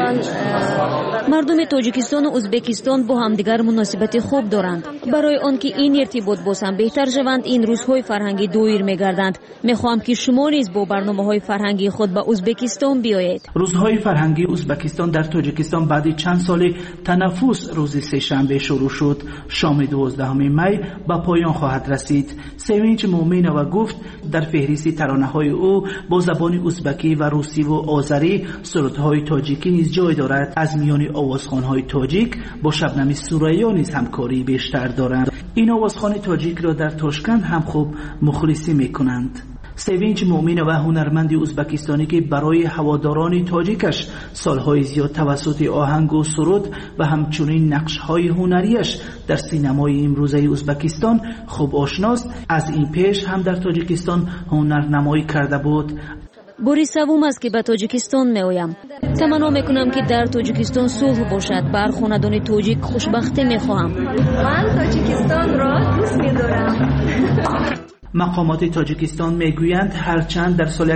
مردم تاجیکستان و ازبکستان با همدیگر مناسبت خوب دارند. برای آنکه این ارتباط باز هم بهتر شوند این روزهای فرهنگی دایر می‌گردند. می‌خواهم که شما نیز با برنامه‌های فرهنگی خود به ازبکستان بیایید. روزهای فرهنگی ازبکستان در تاجیکستان بعد چند سال تنفس روز سه‌شنبه شروع شد. شام 12 می به پایان خواهد رسید. سوینچ مومینو گفت در فهرست ترانه‌های او با زبان ازبکی و روسی و آذری سرودهای تاجیکی نیز جای دارد. از میان آوازخوان‌های تاجیک با شبنم سوریا نیز همکاری بیشتر دارند. این آوازخوان تاجیک را در تاشکند هم خوب مخلصی می‌کنند. سوینچ مومین و هنرمند ازبکستانی که برای هواداران تاجیکش سالهای زیاد توسط آهنگ و سرود و همچنین نقش‌های هنریش در سینمای امروزه ازبکستان خوب آشناست، از این پیش هم در تاجیکستان هنرنمایی کرده بود. باری سوم است که به تاجیکستان می‌آیم. تمنا می‌کنم که در تاجیکستان صلح باشد. بر خاندان تاجیک خوشبختی می‌خواهم. من تاجیکستان را دوست می‌دارم. مقامات تاجیکستان میگویند هرچند در سال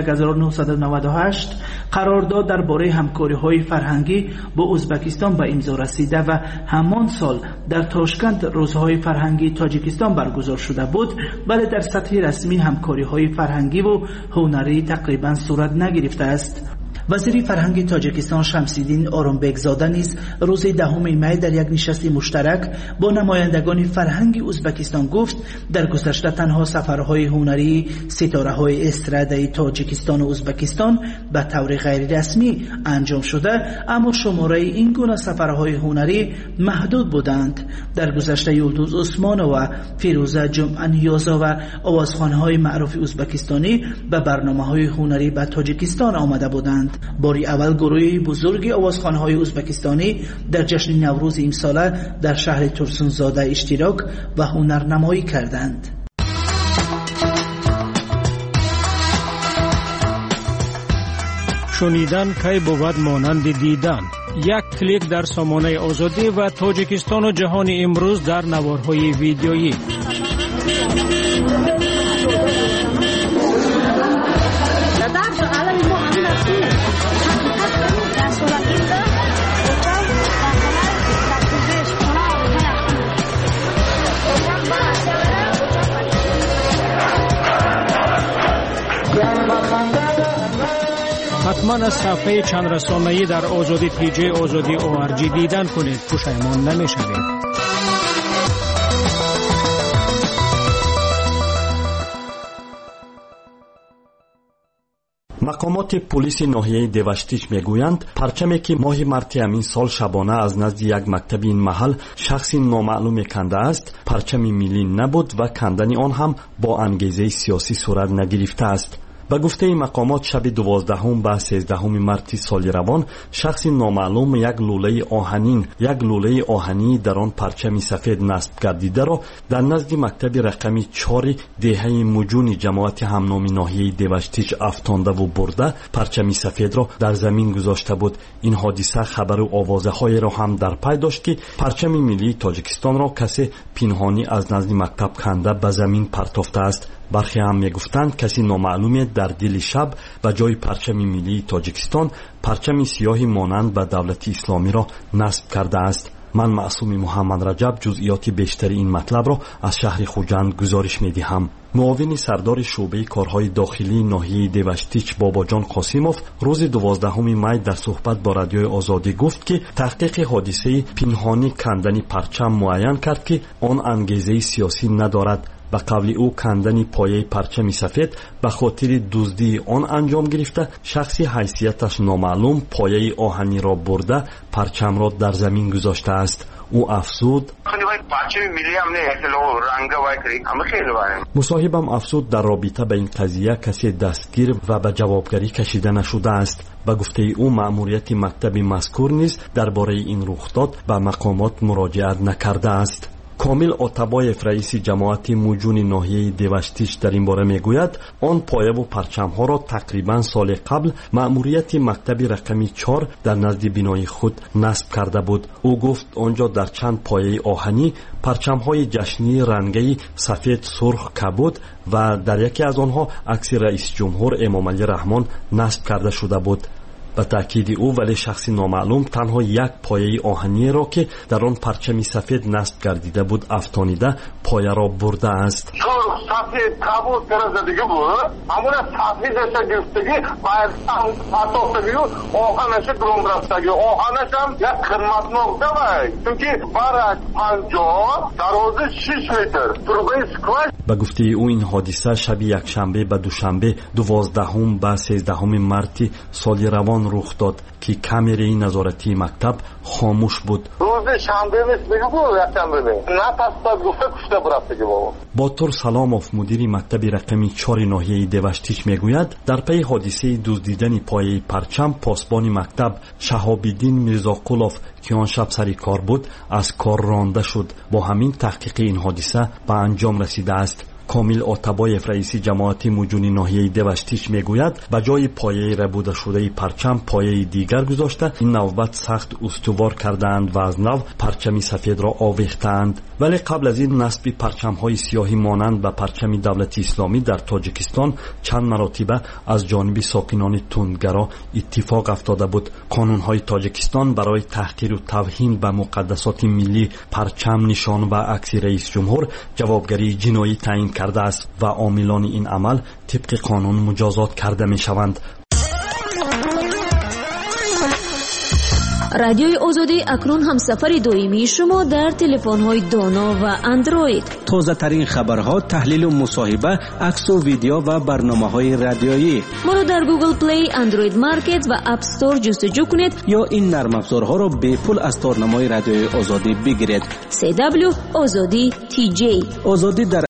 1998 قرارداد درباره همکاری‌های فرهنگی با ازبکستان به امضا رسیده و همان سال در تاشکند روزهای فرهنگی تاجیکستان برگزار شده بود، ولی در سطح رسمی همکاری‌های فرهنگی و هنری تقریبا صورت نگرفته است. وزیر فرهنگ تاجیکستان شمس‌الدین آرامبکزاده نیز روز 10 می در یک نشست مشترک با نمایندگان فرهنگ ازبکستان گفت در گذشته تنها سفرهای هنری ستاره‌های استرادای تاجیکستان و ازبکستان به طور غیر رسمی انجام شده، اما شماره این گونه سفرهای هنری محدود بودند. در گذشته یلدوز عثمانو و فیروزه جمع‌نیازا و آوازخوان‌های معروف ازبکستانی به برنامه‌های هنری به تاجیکستان آمده بودند. باری اول گروهی بزرگ آوازخوان‌های ازبکستانی در جشن نوروز امساله در شهر ترسونزاده اشتراک و هنرنمایی کردند. شنیدن کی بود مانند دیدن. یک کلیک در سامانه آزادی و تاجیکستان و جهان امروز در نوارهای ویدیویی. حتما از صفحه چند رسانه‌ای در آزادی پیجی آزادی ORG دیدن کنید، پشیمان نمی‌شوید. مقامات پلیس ناحیه دیوشتیچ میگویند پرچمی که ماه مارس همین سال شبانه از نزد یک مکتب این محل شخصی نامعلوم کنده است، پرچمی ملی نبود و کندن آن هم با انگیزه سیاسی صورت نگرفته است. به گفته مقامات شب 12 به 13 مارس سال روان شخصی نامعلوم یک لوله آهنی در آن پرچم سفید نصب گردیده را در نزد مکتب رقم 4 دهه مجون جماعت همنام ناحیه دیوشتیچ افشانده و برده پرچم سفید را در زمین گذاشته بود. این حادثه خبر و آوازه‌های را هم در پی داشت که پرچم ملی تاجیکستان را کسی پنهانی از نزد مکتب کنده به زمین پرتافته است. برخی هم میگفتند کسی نامعلوم در دل شب و جای پرچم ملی تاجیکستان پرچم سیاهی مانند به دولت اسلامی را نصب کرده است. من معصوم محمد رجب جزئیات بیشتری این مطلب را از شهر خوجند گزارش میدهم. معاون سردار شعبه کارهای داخلی ناحیه دیوشتیچ باباجان قاسیموف روز 12 می در صحبت با رادیوی آزادی گفت که تحقیق حادثه پنهانی کندن پرچم معین کرد که آن انگیزه سیاسی ندارد. به قول او کندن پایه پرچم سفید به خاطر دزدی آن انجام گرفته شخصی حیثیتش نامعلوم پایه آهنی را برده پرچم را در زمین گذاشته است. او افزود مصاحبم افزود در رابطه با این قضیه کسی دستگیر و به جوابگری کشیده نشده است. به گفته او مأموریت مکتب مذکور نیز درباره این رخداد به مقامات مراجعت نکرده است. کامل آتابایف رئیس جماعت موجون ناحیه دیوشتیش در این باره میگوید آن پایه و پرچم‌ها را تقریبا سال قبل مأموریت مکتب رقمی 4 در نزد بینای خود نصب کرده بود. او گفت آنجا در چند پایه آهنی پرچم‌های جشنی رنگی سفید سرخ کبود و در یکی از آنها عکس رئیس جمهور امامعلی رحمان نصب کرده شده بود. به تأکید او ولی شخص نامعلوم تنها یک پایه آهنی را که در آن پرچم سفید نصب گردیده بود افشانیده پایه را برده است. سفید کبود درازه دیگه بود همون سفید گرفتگی باید ساتوستگی آهنش گرم رفتگی آهنش هم یک خدمت نقطه باید چونکه برای 50 درازه 6 متر تربه سکوش. به گفته او این حادثه شب یکشنبه به دوشنبه 12 به 13 مارت سال روان رخ داد که کامرای نظارتی مکتب خاموش بود. روز شنبه میگه بود یکشنبه نه پس گفته کشته برفتگی بابا. باتور سلاموف مدیر مکتب رقمی 4 ناحیه دیوشتیش میگوید در پی حادثه دزدیدن پایه پرچم پاسبان مکتب شهاب‌الدین میرزاقولوف که آن شب سر کار بود از کار رانده شد. با همین تحقیق این حادثه به انجام رسیده است. کامل آتابایف رئیس جماعت موجون ناحیه دیوشتیش میگوید به جای پایه ربوده شده پرچم پایه دیگر گذاشته این نوبت سخت استوار کردند و از نو پرچم سفید را آویختند. ولی قبل از این نصب پرچم های سیاهی مانند به پرچم دولت اسلامی در تاجیکستان چند مرتبه از جانب ساکنان تندگرا اتفاق افتاده بود. قانون های تاجیکستان برای تحقیر و توهین به مقدسات ملی پرچم نشان و عکس رئیس جمهور جوابگری جنایی تعیین کرده است و عاملان این عمل طبق قانون مجازات کرده می شوند. رادیوی آزادی اکنون همسفر دائمی شما در تلفن‌های دانا و اندروید. تازه ترین خبرها، تحلیل و مصاحبه، عکس و ویدیو و برنامه‌های رادیویی. ما را در گوگل پلی، اندروید مارکت و اپ استور جستجو کنید یا این نرم افزارها را به پول از تارنمای رادیوی آزادی بگیرید. CW آزادی TJ. آزادی در